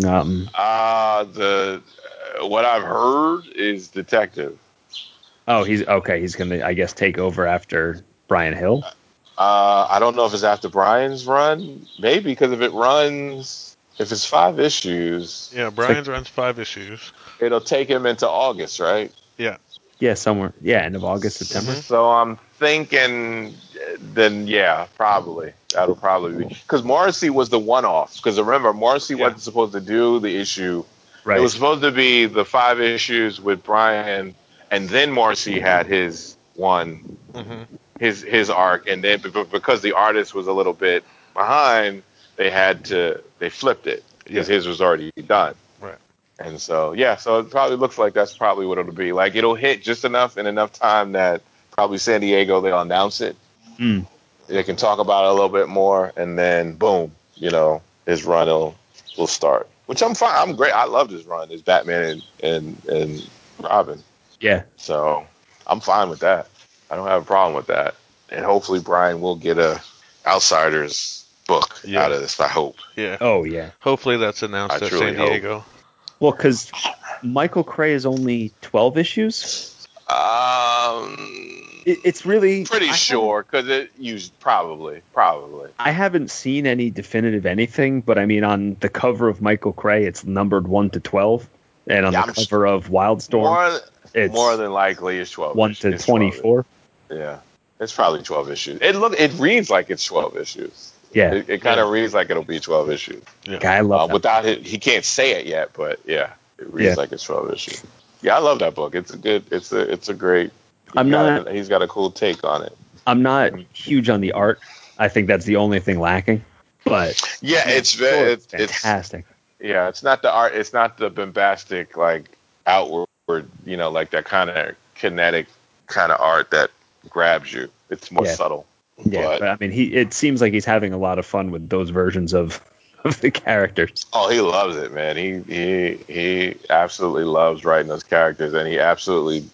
what I've heard is detective. Oh, he's okay. He's gonna, I guess, take over after Brian Hill. I don't know if it's after Brian's run. Maybe, because if it's 5 issues. Yeah, Brian's runs 5 issues. It'll take him into August, right? Yeah. Yeah, somewhere. Yeah, end of August, September. Mm-hmm. So I'm thinking, then probably that'll probably be, because Morrissey was the one-off. Because remember, Morrissey wasn't supposed to do the issue. Right. It was supposed to be the 5 issues with Brian, and then Morrissey had his one, his arc, and then because the artist was a little bit behind, they flipped it because his was already done. Right. And so so it probably looks like that's probably what it'll be. Like, it'll hit just enough in enough time that probably San Diego, they'll announce it, Mm. They can talk about it a little bit more, and then boom, his run will start. Which I'm fine. I'm great. I love his run, his Batman and Robin. Yeah. So I'm fine with that. I don't have a problem with that. And hopefully Brian will get a Outsiders book out of this, I hope. Yeah. Oh, yeah. Hopefully that's announced at San Diego. Well, because Michael Cray is only 12 issues? It's really... Pretty sure, because it used... Probably. I haven't seen any definitive anything, but I mean, on the cover of Michael Cray, it's numbered 1 to 12. And on the cover of Wildstorm, it's... More than likely it's 12 1 to 24. Yeah. It's probably 12 issues. It reads like it's 12 issues. Yeah. It kind of reads like it'll be 12 issues. Yeah. I love that. Without it, he can't say it yet, but yeah, it reads like it's 12 issues. Yeah, I love that book. It's a great. He's got a cool take on it. I'm not huge on the art. I think that's the only thing lacking. But yeah, it's fantastic. It's not the art. It's not the bombastic, like outward, like that kind of kinetic kind of art that grabs you. It's more subtle. Yeah, but I mean, it seems like he's having a lot of fun with those versions of the characters. Oh, he loves it, man. He absolutely loves writing those characters, and he absolutely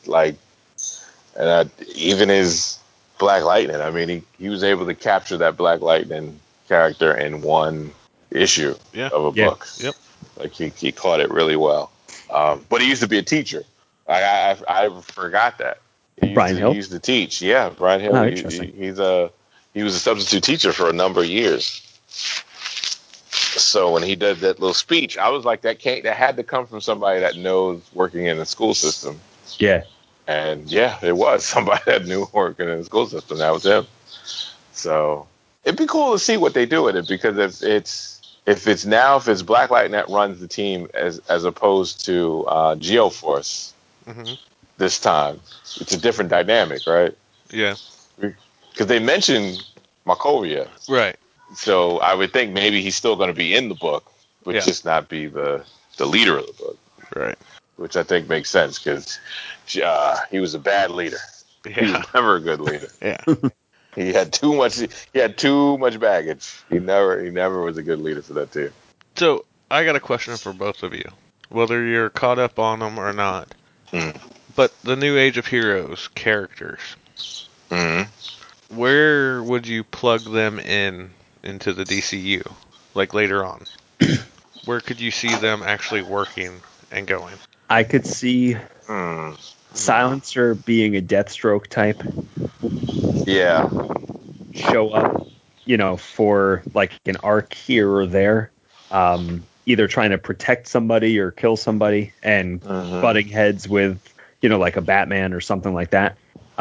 even his Black Lightning. I mean, he was able to capture that Black Lightning character in one issue of a book. Yep. Like he caught it really well. But he used to be a teacher. I forgot that. Brian Hill? He used to teach. Yeah, Brian Hill. Oh, interesting. He was a substitute teacher for a number of years. So when he did that little speech, I was like, that had to come from somebody that knows working in the school system. Yeah. And yeah, it was somebody that knew working in the school system. That was him. So it'd be cool to see what they do with it, because if it's Black Lightning that runs the team as opposed to Geoforce this time, it's a different dynamic, right? Yeah. Because they mentioned Markovia. Right. So I would think maybe he's still going to be in the book, but just not be the leader of the book. Right. Which I think makes sense, because he was a bad leader. Yeah. He was never a good leader. Yeah. He had too much baggage. He never was a good leader for that team. So I got a question for both of you, whether you're caught up on them or not. But the new Age of Heroes characters, where would you plug them into the DCU, like later on? Where could you see them actually working and going? I could see Silencer being a Deathstroke type. Yeah. Show up, for like an arc here or there, either trying to protect somebody or kill somebody, and butting heads with, like a Batman or something like that.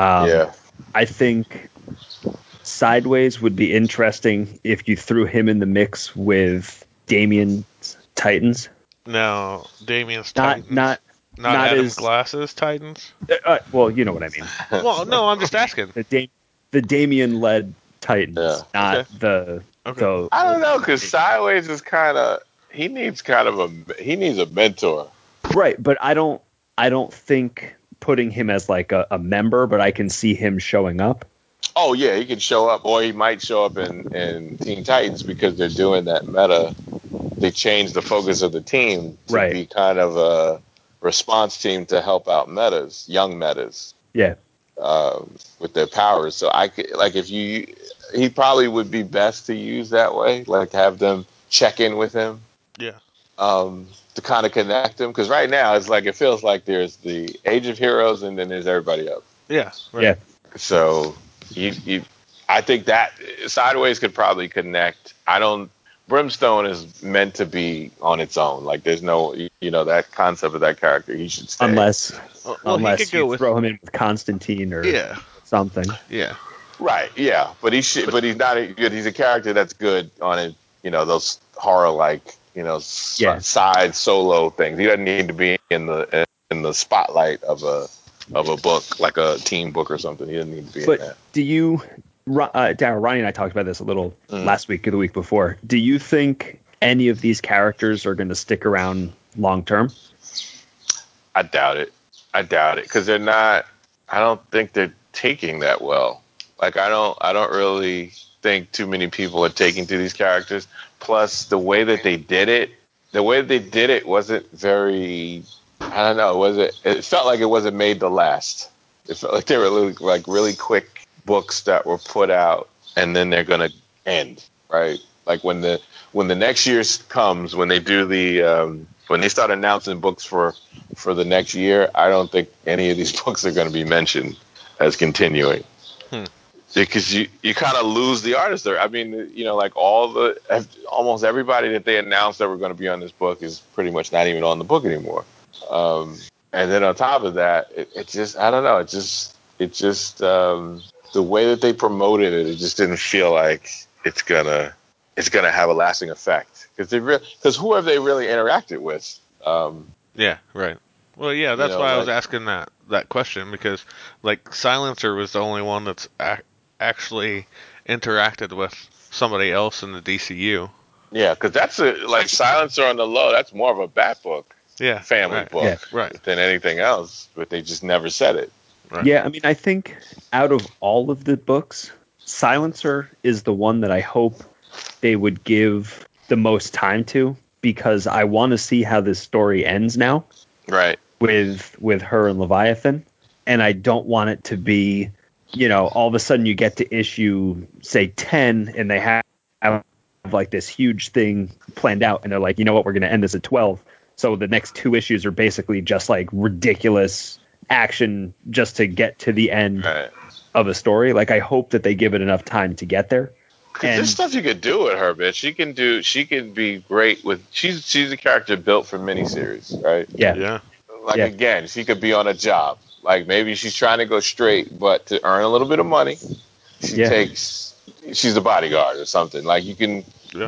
I think Sideways would be interesting if you threw him in the mix with Damian's Titans. No, Damian's Titans. Not Adam as, Glass's Titans? Well, you know what I mean. Well, no, I'm just asking. The Damian-led Titans, not the... Okay. I don't know, because Sideways is he needs a mentor. Right, but I don't think putting him as like a member, but I can see him showing up. Oh yeah, he can show up, or he might show up in Teen Titans, because they're doing that meta. They changed the focus of the team to be kind of a response team to help out metas, young metas. Yeah. With their powers. So he probably would be best to use that way, like have them check in with him. Yeah. To kind of connect them, because right now it feels like there's the Age of Heroes and then there's everybody else. Yeah. Right. Yeah. So I think that Sideways could probably connect. Brimstone is meant to be on its own. Like there's no, that concept of that character. He should stay. Unless he could go throw him in with Constantine or something. Yeah. Right. Yeah. But he's not good. He's a character that's good on it. Those horror side solo things. He doesn't need to be in the spotlight of a book, like a team book or something. He doesn't need to be in that. Do you, Darryl, Ronnie and I talked about this a little last week or the week before. Do you think any of these characters are going to stick around long term? I doubt it. Because they're not. I don't think they're taking that well. Like I don't really think too many people are taking to these characters. Plus, the way that they did it wasn't very. I don't know. It felt like it wasn't made to last. It felt like they were really quick books that were put out and then they're gonna end, right? Like when the next year comes, when they do when they start announcing books for the next year, I don't think any of these books are going to be mentioned as continuing. Because you kind of lose the artist there. I mean, like almost everybody that they announced that were going to be on this book is pretty much not even on the book anymore. And then on top of that, it just, I don't know, it just the way that they promoted it just didn't feel like it's gonna have a lasting effect. Because who have they really interacted with? Yeah, right. Well, yeah, that's why I was asking that question, because like Silencer was the only one that's actually interacted with somebody else in the DCU. Yeah, because that's like Silencer on the Low. That's more of a Bat book, family book, than anything else. But they just never said it. Right. Yeah, I mean, I think out of all of the books, Silencer is the one that I hope they would give the most time to, because I want to see how this story ends now. Right. With her and Leviathan, and I don't want it to be, all of a sudden you get to issue, say, 10, and they have like this huge thing planned out, and they're like, you know what, we're going to end this at 12. So the next 2 issues are basically just like ridiculous action just to get to the end of a story. Like, I hope that they give it enough time to get there. Because there's stuff you could do with her, bitch. She can be great with. She's a character built for miniseries, right? Yeah. Again, she could be on a job. Like maybe she's trying to go straight, but to earn a little bit of money, she's a bodyguard or something. Like you can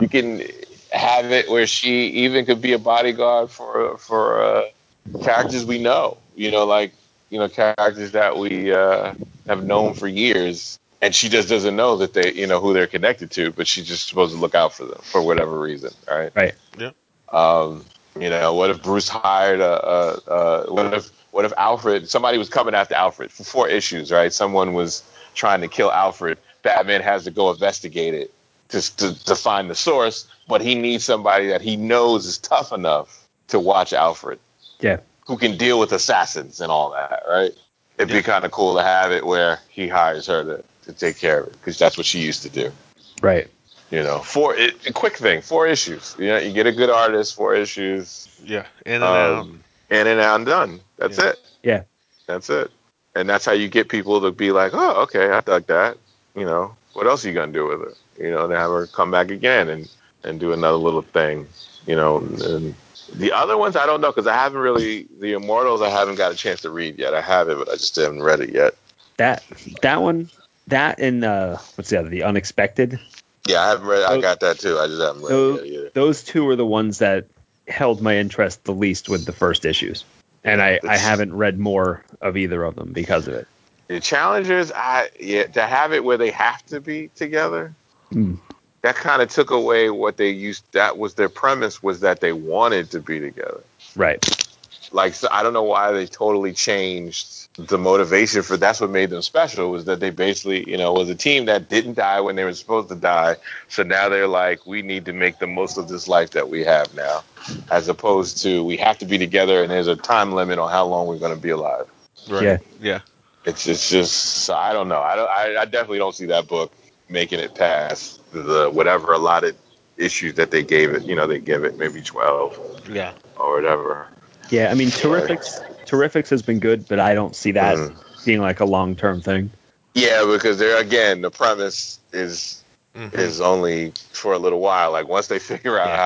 have it where she even could be a bodyguard for characters we know. Characters that we have known for years, and she just doesn't know that they, who they're connected to, but she's just supposed to look out for them for whatever reason, right? Right. Yeah. What if Bruce hired what if Alfred, somebody was coming after Alfred for 4 issues, right? Someone was trying to kill Alfred. Batman has to go investigate it to find the source, but he needs somebody that he knows is tough enough to watch Alfred. Yeah. Who can deal with assassins and all that, right? It'd be kind of cool to have it where he hires her to take care of it, because that's what she used to do. Right. A quick thing, 4 issues. You get a good artist, 4 issues. Yeah, in and out. In and out and done. That's it. Yeah. That's it. And that's how you get people to be like, oh, okay, I dug that. What else are you going to do with it? To have her come back again and do another little thing. And the other ones, I don't know, because I haven't really, the Immortals, I haven't got a chance to read yet. I have it, but I just haven't read it yet. That one, that and what's the other, The Unexpected? Yeah, I haven't read it. I got that too. I just haven't read it yet either. Those 2 are the ones that held my interest the least with the first issues. And I haven't read more of either of them because of it. The Challengers, to have it where they have to be together, that kind of took away what they used. That was their premise, was that they wanted to be together. Right. So I don't know why they totally changed the motivation for. That's what made them special, was that they basically, was a team that didn't die when they were supposed to die. So now they're like, we need to make the most of this life that we have now, as opposed to we have to be together and there's a time limit on how long we're going to be alive. Right. Yeah. It's just, so I don't know. I definitely don't see that book making it past the whatever allotted issues that they gave it. They give it maybe 12. Yeah. Or whatever. Yeah, I mean, Terrifics has been good, but I don't see that being like a long-term thing. Yeah, because the premise is only for a little while. Like once they figure out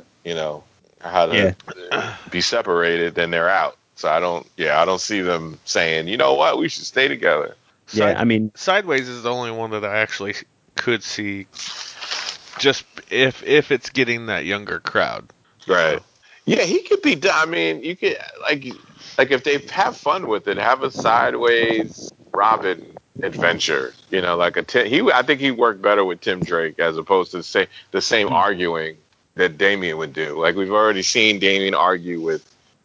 how to be separated, then they're out. So I don't see them saying, you know what, we should stay together. Yeah, I mean, Sideways is the only one that I actually could see, just if it's getting that younger crowd. Right. Yeah, he could be. I mean, you could like if they have fun with it, have a Sideways Robin adventure. I think he worked better with Tim Drake as opposed to the same arguing that Damian would do. Like we've already seen Damian argue with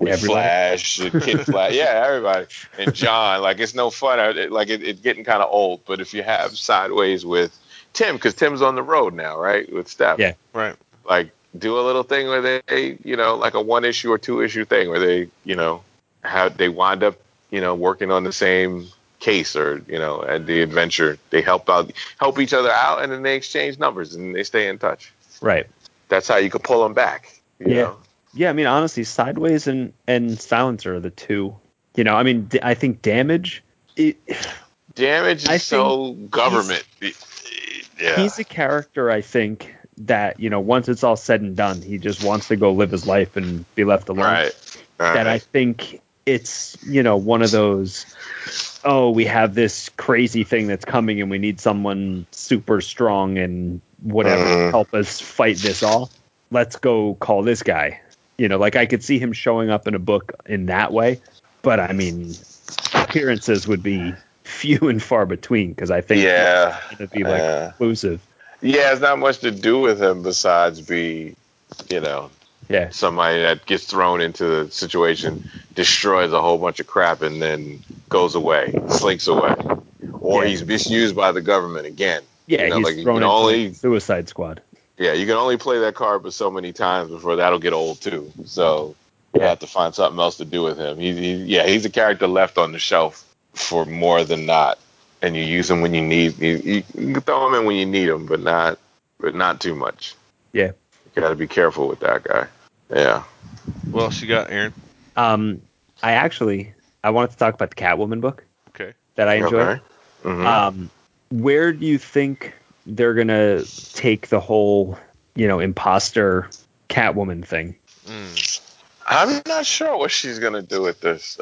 with Everybody. Flash, and Kid Flash, yeah, everybody, and John. Like it's no fun. It's getting kind of old. But if you have Sideways with Tim, because Tim's on the road now, right, with Steph. Yeah. Right. Like do a little thing where they, like a 1-issue or 2-issue thing where they, how they wind up, working on the same case or, at the adventure. They help each other out, and then they exchange numbers and they stay in touch. Right. That's how you could pull them back. You know? Yeah, I mean, honestly, Sideways and Silencer are the two. I think Damage. Damage is so government. He's a character, I think, that, once it's all said and done, he just wants to go live his life and be left alone. Right. That I think it's, one of those, we have this crazy thing that's coming and we need someone super strong and whatever to help us fight this off. Let's go call this guy. I could see him showing up in a book in that way, but I mean, appearances would be few and far between because I think it's going to be exclusive. Yeah, it's not much to do with him besides be, somebody that gets thrown into the situation, destroys a whole bunch of crap, and then goes away, slinks away, or he's misused by the government again. Yeah, he's thrown into the Suicide Squad. Yeah, you can only play that card for so many times before that'll get old too. So you have to find something else to do with him. He's a character left on the shelf for more than not, and you use him when you need. You can throw him in when you need him, but not too much. Yeah, you got to be careful with that guy. Yeah. What else you got, Aaron? I wanted to talk about the Catwoman book. Okay. That I enjoyed. Okay. Mm-hmm. Where do you think they're gonna take the whole, imposter Catwoman thing? I'm not sure what she's gonna do with this.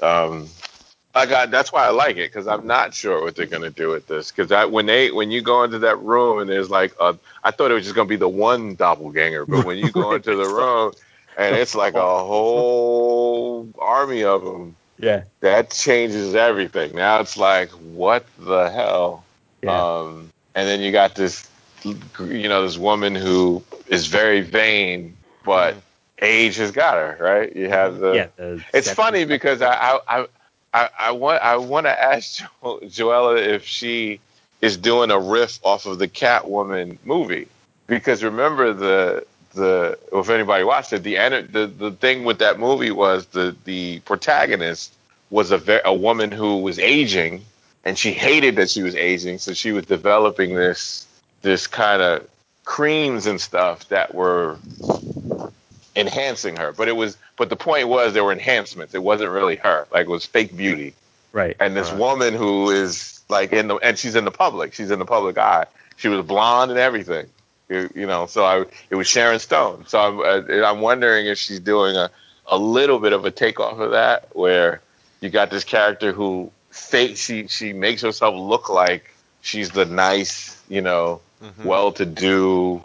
That's why I like it, because I'm not sure what they're gonna do with this. Because when you go into that room and there's I thought it was just gonna be the one doppelganger, but when you go into the room and it's like a whole army of them, that changes everything. Now it's like, what the hell? Yeah. And then you got this, this woman who is very vain, but age has got her, right? You have it's funny because I want to ask Joella if she is doing a riff off of the Catwoman movie, because remember if anybody watched it, the thing with that movie was the protagonist was a woman who was aging, and she hated that she was aging, so she was developing this kind of creams and stuff that were enhancing her. But the point was there were enhancements. It wasn't really her. Like, it was fake beauty. Right. And this woman who is and she's in the public. She's in the public eye. She was blonde and everything. So it was Sharon Stone. So I'm wondering if she's doing a little bit of a takeoff of that, where you got this character who she makes herself look like she's the nice, well-to-do,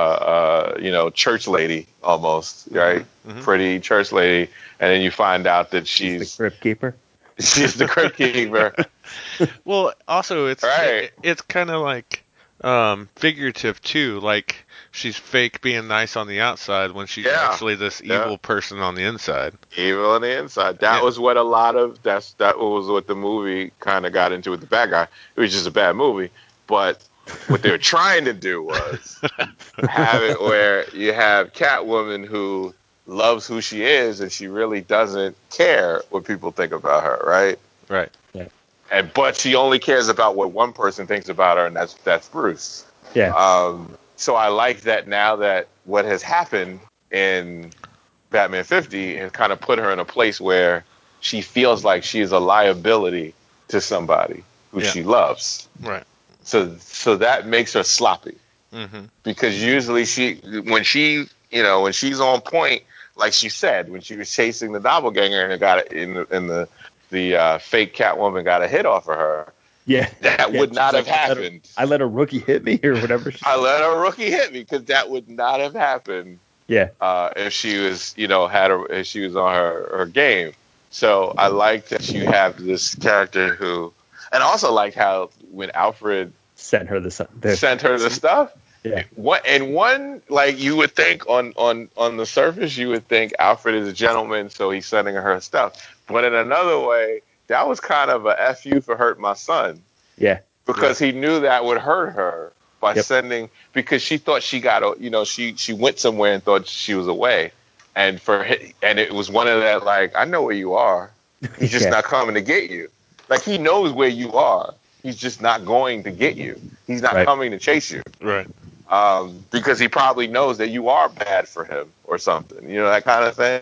church lady almost, right? Mm-hmm. Pretty church lady, and then you find out that she's the crypt keeper. She's the crypt keeper. Well, also it's right. It's kind of like figurative too. Like, she's fake being nice on the outside when she's actually this evil person on the inside. Evil on the inside. That was what that was what the movie kind of got into with the bad guy. It was just a bad movie, but what they were trying to do was have it where you have Catwoman who loves who she is, and she really doesn't care what people think about her, right? Right. Yeah. But she only cares about what one person thinks about her, and that's Bruce. Yeah. So I like that now that what has happened in Batman 50 and kind of put her in a place where she feels like she is a liability to somebody who she loves. Right. So that makes her sloppy. Mm-hmm. Because usually when she's on point, like she said, when she was chasing the doppelganger and it got the fake Catwoman got a hit off of her. Yeah, that would not have happened. I let a rookie hit me or whatever. I let a rookie hit me, because that would not have happened. Yeah. If she was, if she was on her game. So I like that you have this character who, and also like how when Alfred sent her the stuff. Yeah. One, like, you would think on the surface, you would think Alfred is a gentleman, so he's sending her stuff. But in another way, that was kind of a F you for hurting my son. Yeah. Because he knew that would hurt her by Yep. sending, because she thought she got, she went somewhere and thought she was away. And it was one of that, like, I know where you are. He's just Yeah. not coming to get you. Like, he knows where you are. He's just not going to get you. He's not Right. coming to chase you. Right. Because he probably knows that you are bad for him or something. You know, that kind of thing.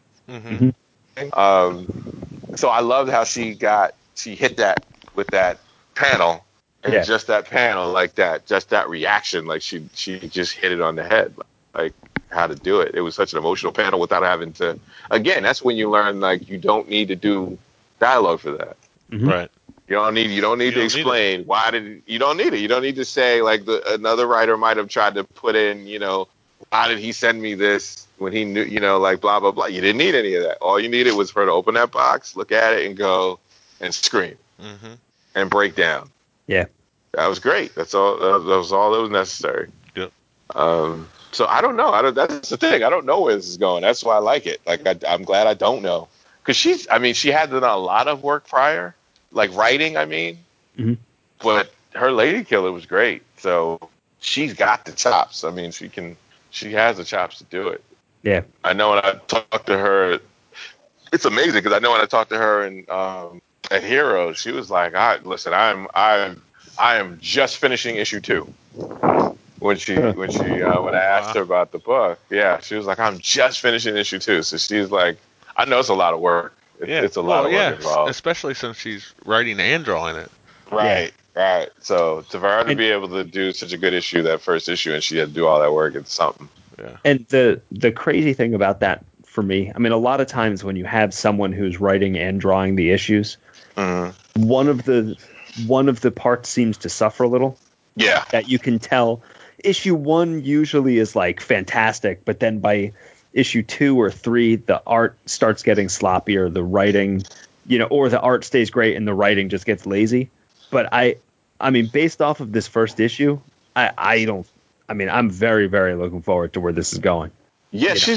Mm-hmm. So I loved how she hit that with that panel. And Yeah. just that panel, like that, just that reaction, like she just hit it on the head, like how to do it. It was such an emotional panel without having to. Again, that's when you learn, like, you don't need to do dialogue for that. Mhm. Right. You don't need to explain why did you don't need it. You don't need to say, like, another writer might have tried to put in, why did he send me this when he knew, like, blah blah blah. You didn't need any of that. All you needed was for her to open that box, look at it, and go and scream Mm-hmm. and break down. Yeah. That was great. That's all. That was all that was necessary. Yep. So I don't know. That's the thing. I don't know where this is going. That's why I like it. Like, I'm glad I don't know, because she had done a lot of work prior, like writing. Mhm. But her Lady Killer was great. So she's got the chops. I mean, she has the chops to do it. Yeah. I know when I talked to her, it's amazing, because I know when I talked to her at Heroes, she was like, listen, I am just finishing issue 2. When I asked her about the book, yeah, she was like, I'm just finishing issue 2. So she's like, I know it's a lot of work. It's a lot of work involved. Especially since she's writing and drawing it. Right. So for her to be able to do such a good issue, that first issue, and she had to do all that work, it's something. Yeah. And the crazy thing about that for me, I mean, a lot of times when you have someone who's writing and drawing the issues, one of the parts seems to suffer a little. Yeah. That you can tell. Issue 1 usually is like fantastic, but then by issue 2 or 3, the art starts getting sloppier, the writing, or the art stays great and the writing just gets lazy. But I mean, based off of this first issue, I'm very, very looking forward to where this is going. Yeah, she's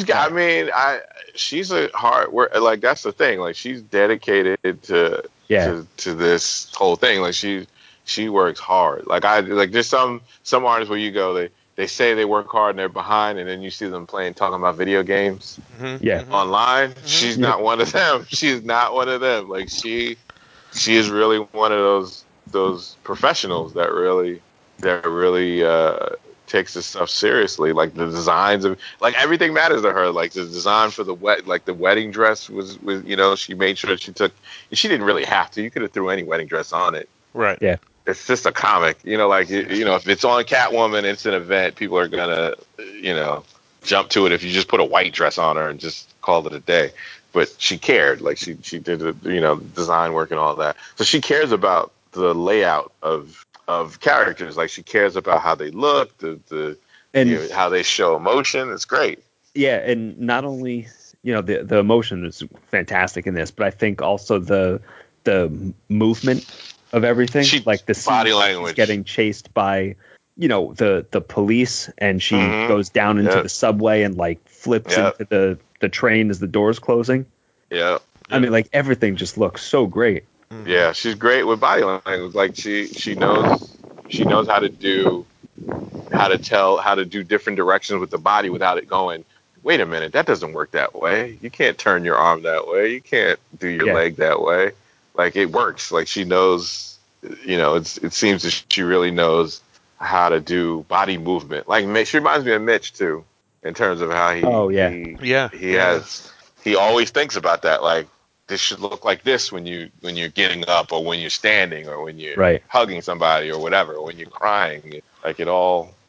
a hard work. Like, that's the thing. Like, she's dedicated to this whole thing. Like, she works hard. Like, there's some artists where you go, they say they work hard and they're behind, and then you see them talking about video games online. She's not one of them. She's not one of them. Like, she is really one of those professionals that really takes this stuff seriously. Like, the designs of, like, everything matters to her. Like, the design for the wedding dress was she made sure that she didn't really have to. You could have threw any wedding dress on it. Right. Yeah. It's just a comic, if it's on Catwoman, it's an event, people are gonna, jump to it if you just put a white dress on her and just call it a day. But she cared, like, she did the, design work and all that. So she cares about the layout of characters. Like, she cares about how they look, how they show emotion. It's great. Yeah, and not only the emotion is fantastic in this, but I think also the movement of everything, like the body scene language, she's getting chased by the police, and she goes down into the subway and, like, flips into the train as the door's closing. Yeah. I mean, like, everything just looks so great. Yeah, she's great with body language. Like, she knows how to do different directions with the body without it going, wait a minute, that doesn't work that way. You can't turn your arm that way. You can't do your leg that way. Like, it works. Like, she knows, it seems that she really knows how to do body movement. Like, she reminds me of Mitch too, in terms of how he always thinks about that. Like, this should look like this when you're getting up, or when you're standing, or when you're hugging somebody, or whatever, or when you're crying. Like, it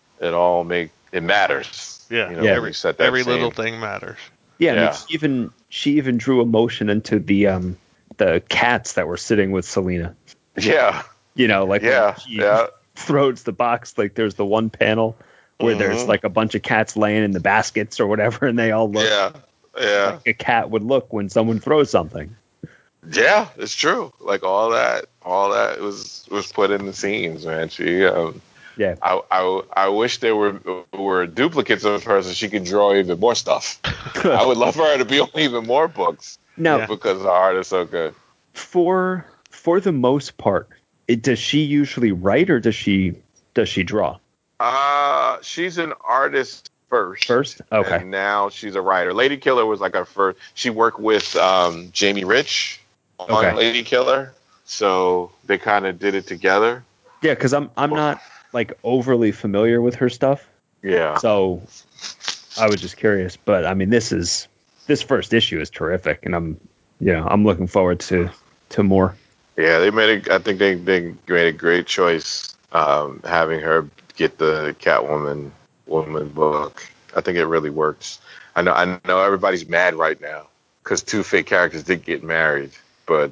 matters. Yeah. Every little thing matters. Yeah. I mean, she even drew emotion into the cats that were sitting with Selina. Yeah. When she throws the box, like, there's the one panel where there's, like, a bunch of cats laying in the baskets or whatever, and they all look like a cat would look when someone throws something. Yeah, it's true. Like, all that was put in the scenes, man. Yeah. I wish there were duplicates of her so she could draw even more stuff. I would love for her to be on even more books. Now, because her art is so good. For the most part, does she usually write or does she draw? She's an artist first. First? Okay. And now she's a writer. Lady Killer was like her first. She worked with Jamie Rich on Lady Killer, so they kind of did it together. Yeah, because I'm not like overly familiar with her stuff. Yeah. So I was just curious, but I mean, this first issue is terrific, and I'm looking forward to more. Yeah, I think they made a great choice having her get the Catwoman book. I think it really works. I know everybody's mad right now because two fake characters did get married, but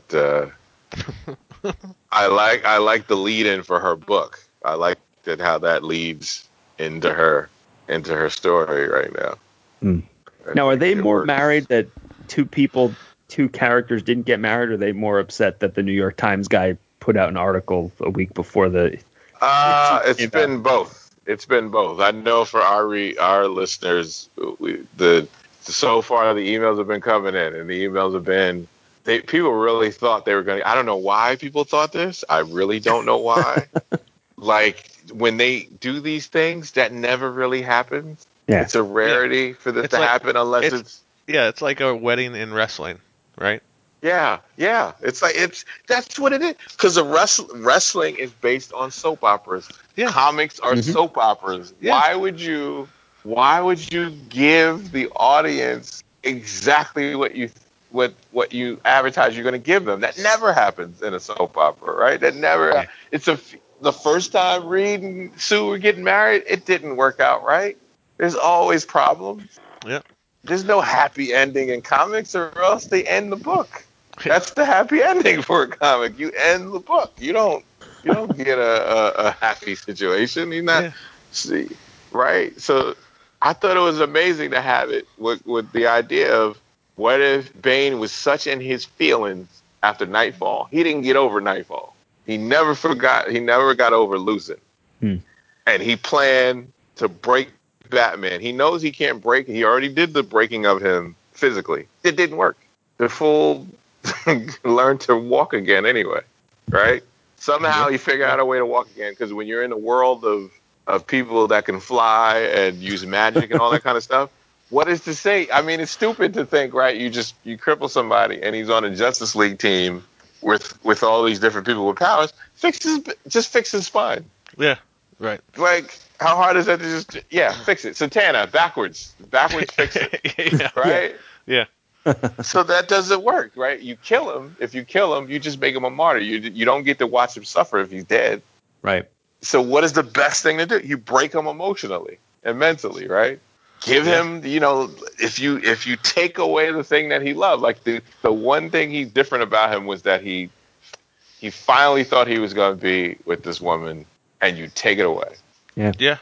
I like the lead in for her book. I like how that leads into her story right now. Now, are they more married that two characters didn't get married, or are they more upset that the New York Times guy put out an article a week before the? It's been both. It's been both. I know for our listeners, so far the emails have been coming in, and the emails have been. People really thought they were going to. I don't know why people thought this. I really don't know why. Like when they do these things, that never really happens. Yeah. It's a rarity for this to happen unless it's. Yeah, it's like a wedding in wrestling, right? Yeah. That's what it is. Because wrestling is based on soap operas. Yeah. Comics are soap operas. Yeah. Why would you give the audience exactly what you advertise you're going to give them? That never happens in a soap opera, right? That never. Yeah. The first time Reed and Sue were getting married, it didn't work out right. There's always problems. Yep. There's no happy ending in comics, or else they end the book. That's the happy ending for a comic. You end the book. You don't get a happy situation. You're not see, right? So I thought it was amazing to have it with the idea of what if Bane was such in his feelings after Nightfall, he didn't get over Nightfall. He never forgot. He never got over losing, and he planned to break Batman. He knows he can't break. He already did the breaking of him physically. It didn't work. The fool learned to walk again anyway, right? Somehow he figured out a way to walk again, because when you're in a world of people that can fly and use magic and all that kind of stuff, what is to say? I mean, it's stupid to think, right? You cripple somebody and he's on a Justice League team with all these different people with powers. Fix his spine. Yeah, right. Like, how hard is that to fix it? Satana, backwards fix it, right? Yeah. So that doesn't work, right? You kill him. If you kill him, you just make him a martyr. You don't get to watch him suffer if he's dead. Right. So what is the best thing to do? You break him emotionally and mentally, right? Give him, if you take away the thing that he loved, like the one thing he's different about him was that he finally thought he was going to be with this woman, and you take it away. Yeah. Yeah.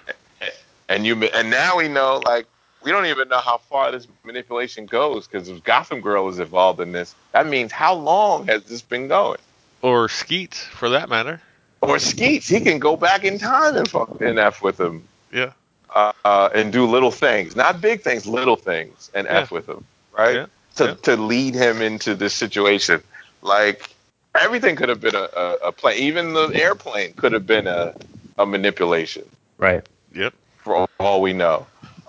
And now we know, like, we don't even know how far this manipulation goes, because if Gotham Girl is involved in this, that means how long has this been going? Or Skeets, for that matter. Or Skeets. He can go back in time and fuck and F with him. Yeah. And do little things. Not big things, little things, and F with him, right? Yeah. To lead him into this situation. Like, everything could have been a play. Even the airplane could have been a manipulation. Right. Yep. For all we know.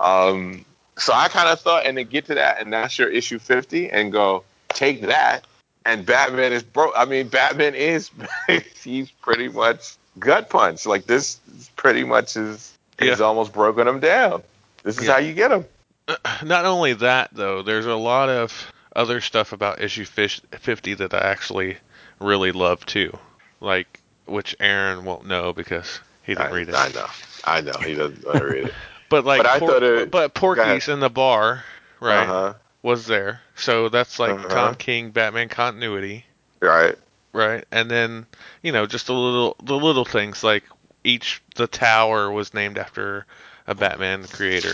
So I kind of thought, and to get to that, and that's your issue 50, and go, take that, and Batman is broke. I mean, Batman is, he's pretty much gut punch. Like, this pretty much is almost broken him down. This is how you get him. Not only that, though, there's a lot of other stuff about issue 50 that I actually really love, too. Like, which Aaron won't know because he didn't read it. I know. He doesn't want to read it. But like, but Porky's in the bar, right? Was there? So that's like Tom King Batman continuity, right? Right, and then just the little things like the tower was named after a Batman creator,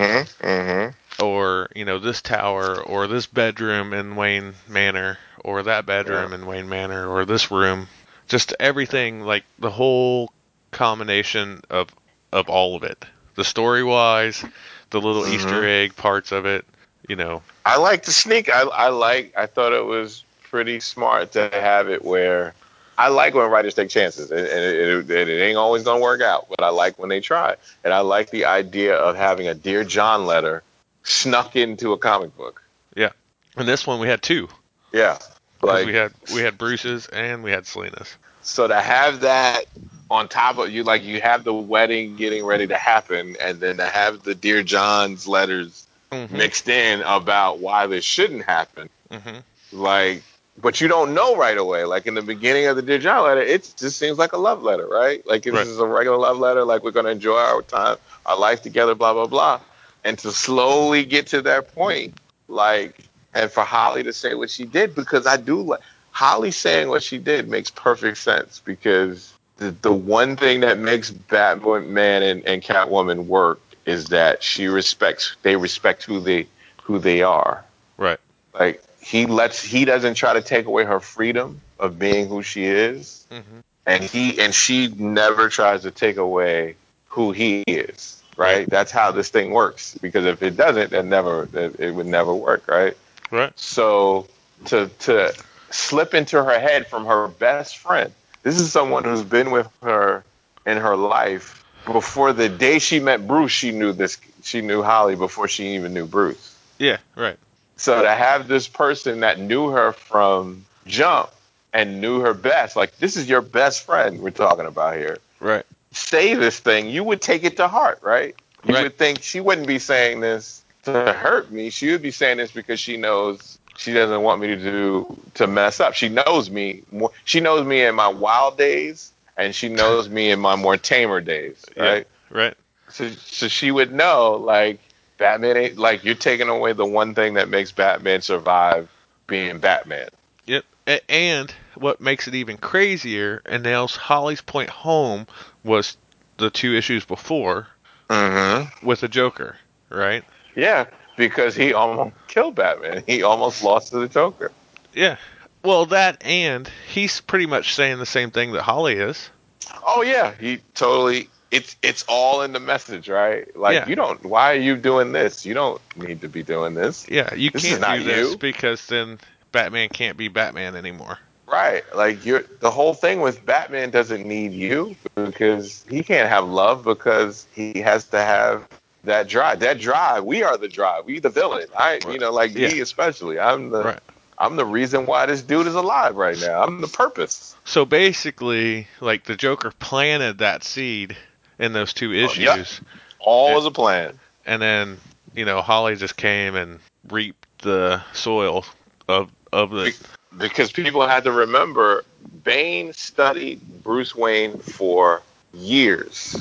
or this tower or this bedroom in Wayne Manor or that bedroom in Wayne Manor or this room, just everything, like the whole combination of all of it. The story wise, the little Easter egg parts of it, you know. I like the sneak. I thought it was pretty smart to have it where I like when writers take chances, and it ain't always gonna work out, but I like when they try. And I like the idea of having a Dear John letter snuck into a comic book. Yeah, and this one we had two. Yeah, like we had Bruce's and we had Selena's. So to have that on top of you, like you have the wedding getting ready to happen, and then to have the Dear John's letters mixed in about why this shouldn't happen, like. But you don't know right away. Like in the beginning of the Dear John letter, it just seems like a love letter, right? Like this is a regular love letter. Like we're going to enjoy our time, our life together, blah, blah, blah. And to slowly get to that point, like, and for Holly to say what she did, because I do like Holly saying what she did makes perfect sense, because the one thing that makes Batman and Catwoman work is that they respect who they are. Right. Like, he doesn't try to take away her freedom of being who she is, and she never tries to take away who he is, right? That's how this thing works, because if it doesn't, it would never work, right? Right. So to slip into her head from her best friend, this is someone who's been with her in her life before the day she met Bruce. She knew Holly before she even knew Bruce. Yeah, right. So to have this person that knew her from jump and knew her best, like this is your best friend we're talking about here. Right. Say this thing, you would take it to heart, right? You would think she wouldn't be saying this to hurt me. She would be saying this because she knows she doesn't want me to mess up. She knows me more. She knows me in my wild days, and she knows me in my more tamer days, right? Yeah, right. So she would know, like, Batman ain't, like, you're taking away the one thing that makes Batman survive being Batman. Yep. And what makes it even crazier and nails Holly's point home was the two issues before with the Joker, right? Yeah, because he almost killed Batman. He almost lost to the Joker. Yeah. Well, that, and he's pretty much saying the same thing that Holly is. Oh, yeah. He totally... It's all in the message, right? Like, why are you doing this? You don't need to be doing this. Yeah, you this can't do this because then Batman can't be Batman anymore. Right. Like, the whole thing with Batman doesn't need you, because he can't have love, because he has to have that drive. That drive, we are the drive. We the villain. Me especially. I'm the reason why this dude is alive right now. I'm the purpose. So basically, like, the Joker planted that seed in those two issues. All was a plan. And then, Holly just came and reaped the soil of the... Because people had to remember, Bane studied Bruce Wayne for years.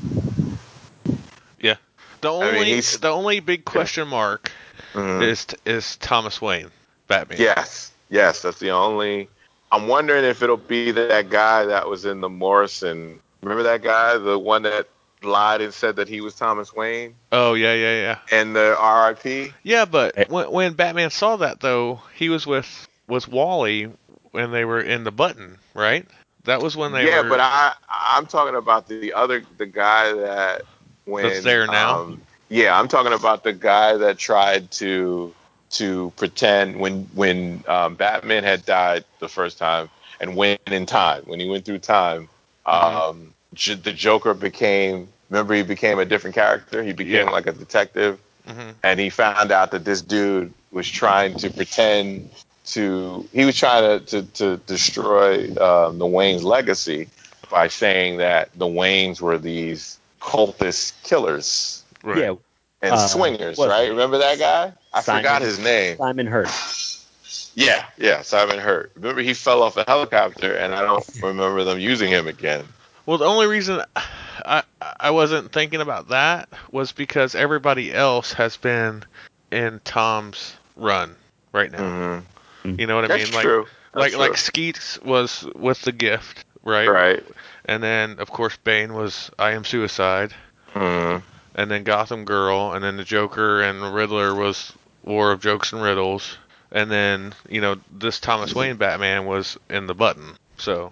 Yeah. The only big question mark is Thomas Wayne, Batman. Yes, that's the only... I'm wondering if it'll be that guy that was in the Morrison... Remember that guy, the one that lied and said that he was Thomas Wayne? Oh, yeah. And the R.I.P.? Yeah, but when Batman saw that, though, he was with Wally when they were in the Button, right? That was when they were... Yeah, but I'm talking about the guy that... That's there now? Yeah, I'm talking about the guy that tried to pretend when Batman had died the first time and went in time. When he went through time... the Joker became a different character. He became like a detective, and he found out that this dude was trying to pretend he was trying to destroy the Wayne's legacy by saying that the Waynes were these cultist killers. Right. Yeah. And swingers, right? Remember that guy? I forgot his name. Simon Hurt. Yeah, Simon Hurt. Remember, he fell off a helicopter, and I don't remember them using him again. Well, the only reason I wasn't thinking about that was because everybody else has been in Tom's run right now. You know what I mean? True. Like Skeets was with the Gift, right? Right. And then, of course, Bane was I Am Suicide. And then Gotham Girl, and then the Joker and Riddler was War of Jokes and Riddles. And then, this Thomas Wayne Batman was in the Button. So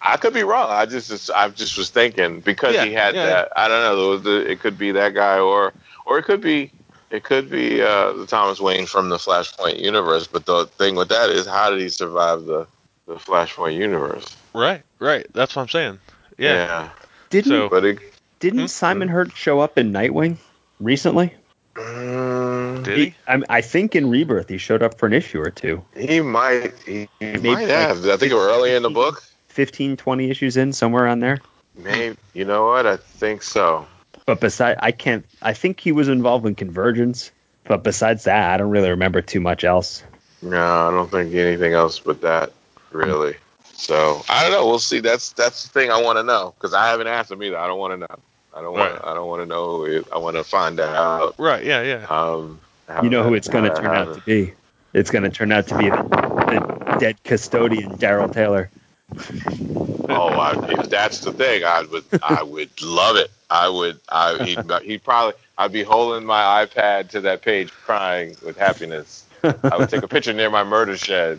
I could be wrong. I just was thinking because he had that. I don't know. It could be that guy, or it could be the Thomas Wayne from the Flashpoint universe. But the thing with that is, how did he survive the Flashpoint universe? Right. That's what I'm saying. Yeah. Didn't Simon Hurt show up in Nightwing recently? Did he? I think in Rebirth he showed up for an issue or two. He might. He might have. I think it was early in the book. 15, 20 issues in, somewhere on there. Maybe. You know what? I think so. But I think he was involved in Convergence. But besides that, I don't really remember too much else. No, I don't think anything else but that, really. So I don't know. We'll see. That's the thing I want to know, because I haven't asked him either. I don't want to know. I don't want to know who it is. I want to find out. Right. Yeah. You know who it's going to turn out to be? It's going to turn out to be the dead custodian, Daryl Taylor. Oh, if that's the thing, I would love it. I'd be holding my iPad to that page, crying with happiness. I would take a picture near my murder shed.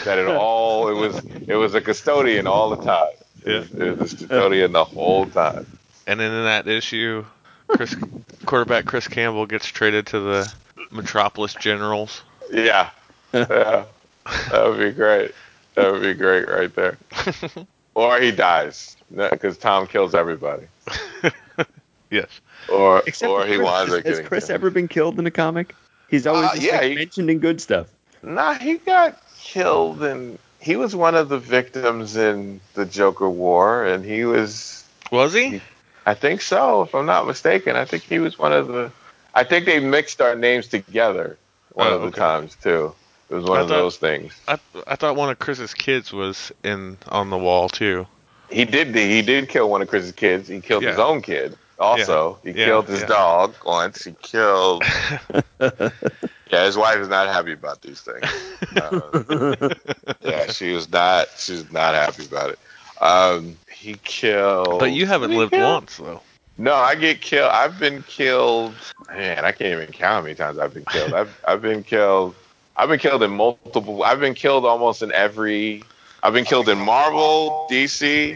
It was a custodian all the time. It was a custodian the whole time. And then in that issue, quarterback Chris Campbell gets traded to the Metropolis Generals. Yeah. That would be great. That would be great right there. Or he dies, because Tom kills everybody. Yes. Or he winds up getting Has Chris ever been killed in a comic? He's always mentioned in good stuff. Nah, he got killed, and he was one of the victims in the Joker War, and he was... Was he? I think so, if I'm not mistaken. I think he was one of the... I think they mixed our names together one of the times, too. It was one of those things. I thought one of Chris's kids was on the wall, too. He did kill one of Chris's kids. He killed his own kid. Also, he killed his dog once. He killed... his wife is not happy about these things. She's not happy about it. He killed... But you haven't lived once, though. No, I get killed. I've been killed... Man, I can't even count how many times I've been killed. I've been killed... I've been killed in multiple... I've been killed almost in every... I've been killed in Marvel, DC...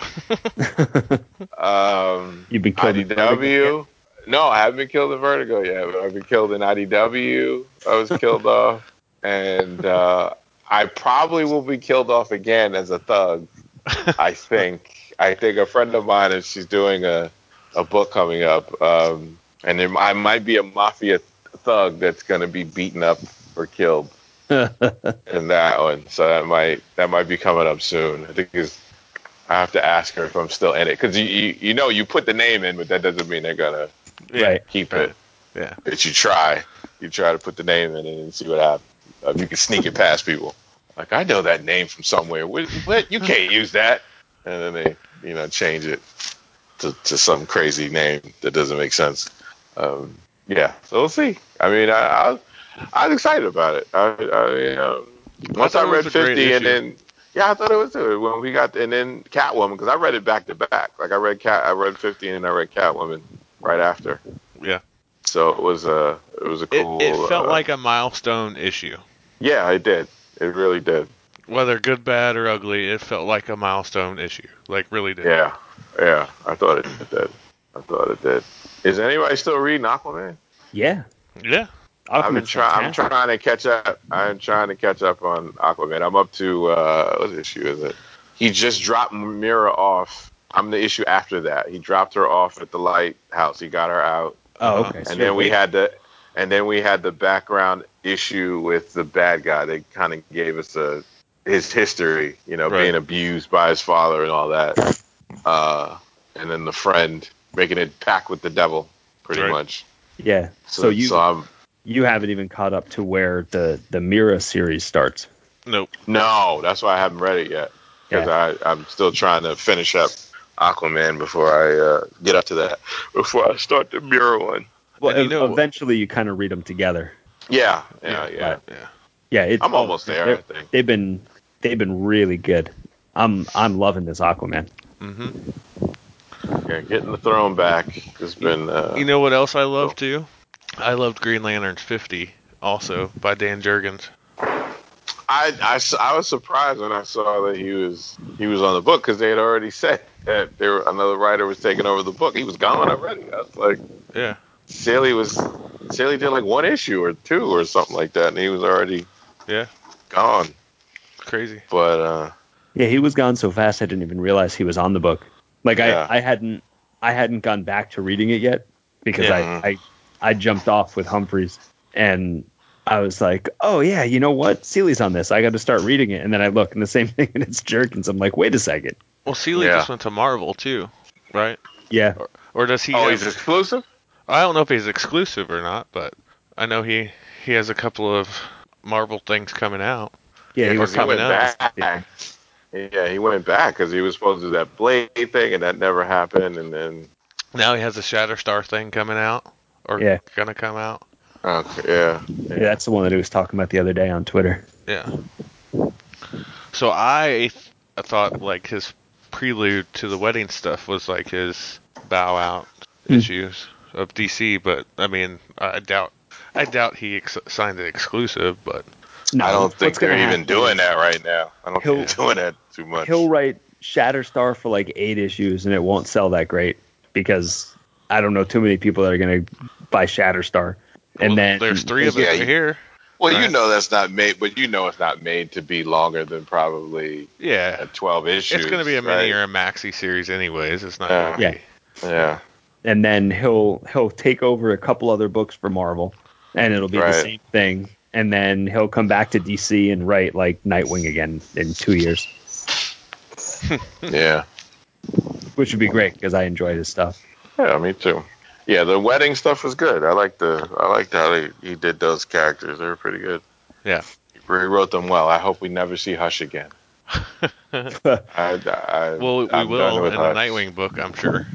You've been killed IDW. No, I haven't been killed in Vertigo yet, but I've been killed in IDW. I was killed off. And I probably will be killed off again as a thug, I think. I think a friend of mine, and she's doing a book coming up, and I might be a mafia thug that's going to be beaten up or killed in that one. So that might be coming up soon. I think I have to ask her if I'm still in it, because you put the name in, but that doesn't mean they're gonna keep it. Yeah, but you try to put the name in and see what happens. You can sneak it past people. Like, I know that name from somewhere. What? You can't use that. And then they change it to some crazy name that doesn't make sense. So we'll see. I mean, I was excited about it. Once I read 50 and then. Yeah, I thought it was too. When we got and then Catwoman, because I read it back to back. Like I read 50 and I read Catwoman right after. Yeah. So it was a cool. It felt like a milestone issue. Yeah, it did. It really did. Whether good, bad, or ugly, it felt like a milestone issue. Like, really did. Yeah. I thought it did. Is anybody still reading Aquaman? Yeah. Yeah. I'm trying to catch up. I'm trying to catch up on Aquaman. I'm up to what issue is it? He just dropped Mira off. I'm the issue after that. He dropped her off at the lighthouse. He got her out. Oh, okay. And then we had the background issue with the bad guy. They kind of gave us his history, being abused by his father and all that. And then the friend making it pact with the devil, pretty much. Yeah. So you haven't even caught up to where the Mira series starts. Nope. No, that's why I haven't read it yet. Because I'm still trying to finish up Aquaman before I get up to that. Before I start the Mira one. Well, eventually you kind of read them together. Yeah. I'm almost there. I think they've been really good. I'm loving this Aquaman. Mm-hmm. Yeah, getting the throne back has been. You know what else I love too? I loved Green Lanterns 50, also by Dan Jurgens. I was surprised when I saw that he was on the book because they had already said that another writer was taking over the book. He was gone already. I was like, Yeah. Staley did like one issue or two or something like that, and he was already gone. Crazy. But yeah, he was gone so fast I didn't even realize he was on the book. Like Yeah. I hadn't gone back to reading it yet because I jumped off with Humphreys and I was like, oh yeah, you know what? Seeley's on this. I got to start reading it. And then I look and the same thing and it's Jerkins. I'm like, wait a second. Well, Seeley just went to Marvel too, right? Yeah. Or does he? Oh, he's exclusive? I don't know if he's exclusive or not, but I know he has a couple of Marvel things coming out. Yeah, he was coming coming back. Yeah, he went back because he was supposed to do that Blade thing, and that never happened. And then now he has a Shatterstar thing coming out, or gonna come out. Okay, yeah, that's the one that he was talking about the other day on Twitter. Yeah. So I thought like his prelude to the wedding stuff was like his bow out issues of DC, but I mean, I doubt he signed the exclusive, but no, I don't think they're even doing that right now. I don't think they're doing that too much. He'll write Shatterstar for like 8 issues and it won't sell that great because I don't know too many people that are going to buy Shatterstar. And then there's 3 of them right here. Well, right? You know that's not made, but you know it's not made to be longer than probably 12 issues. It's going to be a mini or a maxi series anyways. It's not going to be. Yeah. And then he'll take over a couple other books for Marvel, and it'll be the same thing. And then he'll come back to DC and write like Nightwing again in 2 years. Yeah. Which would be great because I enjoy his stuff. Yeah, me too. Yeah, the wedding stuff was good. I liked how he did those characters. They were pretty good. Yeah. He wrote them well. I hope we never see Hush again. We will in the Nightwing book, I'm sure.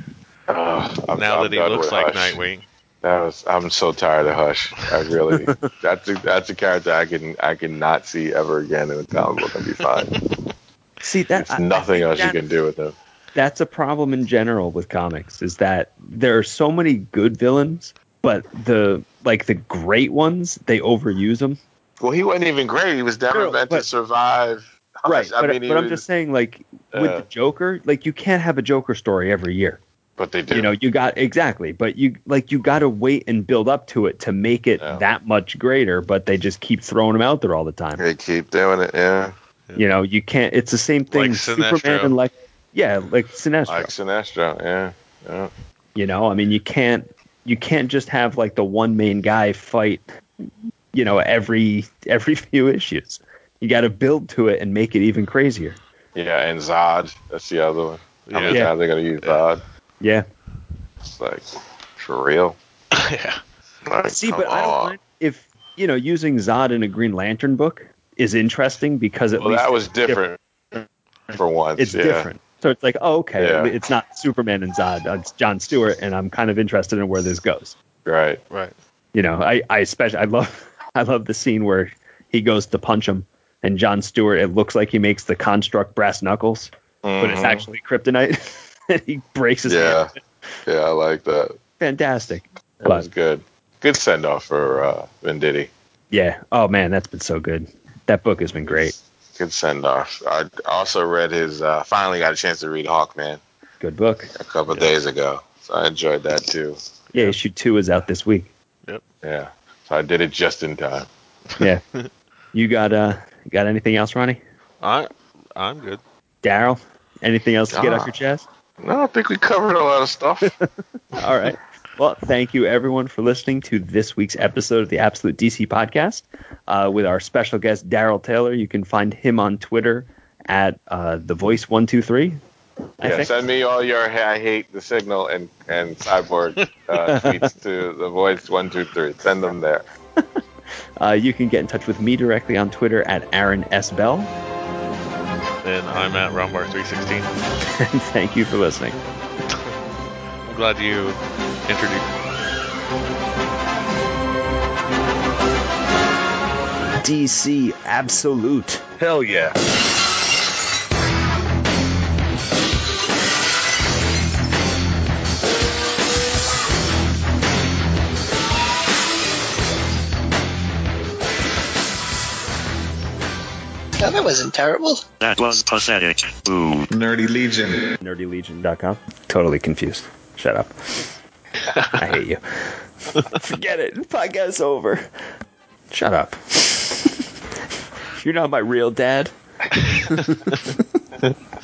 Now that he looks like Hush. Nightwing. I'm so tired of Hush. I really that's a character I can not see ever again in a comic book and be fine. See, there's nothing else you can do with him. That's a problem in general with comics, is that there are so many good villains, but the great ones, they overuse them. Well, he wasn't even great. He was never meant to survive. Right, but I'm just saying, like, with the Joker, like, you can't have a Joker story every year. But they do. You know, but you got to wait and build up to it to make it that much greater, but they just keep throwing them out there all the time. They keep doing it, yeah. You know, you can't, it's the same thing, like Superman and like Sinestro. Like Sinestro, yeah. You know, I mean, you can't just have like the one main guy fight, you know, every few issues. You got to build to it and make it even crazier. Yeah, and Zod, that's the other one. How many times they going to use Zod? Yeah. It's like, for real? Yeah. Like, see, but I don't mind if, you know, using Zod in a Green Lantern book is interesting because at least that was different for once. It's different. So it's like, oh, okay, it's not Superman and Zod, it's John Stewart, and I'm kind of interested in where this goes. Right. You know, I love the scene where he goes to punch him, and John Stewart, it looks like he makes the construct brass knuckles, but it's actually kryptonite, and he breaks his hand. Yeah, I like that. Fantastic. That was good. Good send off for Venditti. Yeah. Oh man, that's been so good. That book has been great. Good send off. I also read his. Finally got a chance to read Hawkman. Good book. A couple of days ago, so I enjoyed that too. Yeah, issue 2 is out this week. Yep. Yeah. So I did it just in time. Yeah. You got anything else, Ronnie? I'm good. Daryl, anything else to get off your chest? No, I think we covered a lot of stuff. All right. Well, thank you, everyone, for listening to this week's episode of the Absolute DC Podcast with our special guest, Daryl Taylor. You can find him on Twitter at TheVoice123. Yeah, send me all your I hate the Signal and Cyborg tweets to TheVoice123. Send them there. You can get in touch with me directly on Twitter at Aaron S. Bell. And I'm at Rombar316. And thank you for listening. I'm glad you introduced DC Absolute. Hell yeah. No, that wasn't terrible. That was pathetic. Ooh. Nerdy Legion. NerdyLegion.com. Totally confused. Shut up. I hate you. Forget it. The podcast's over. Shut up. You're not my real dad.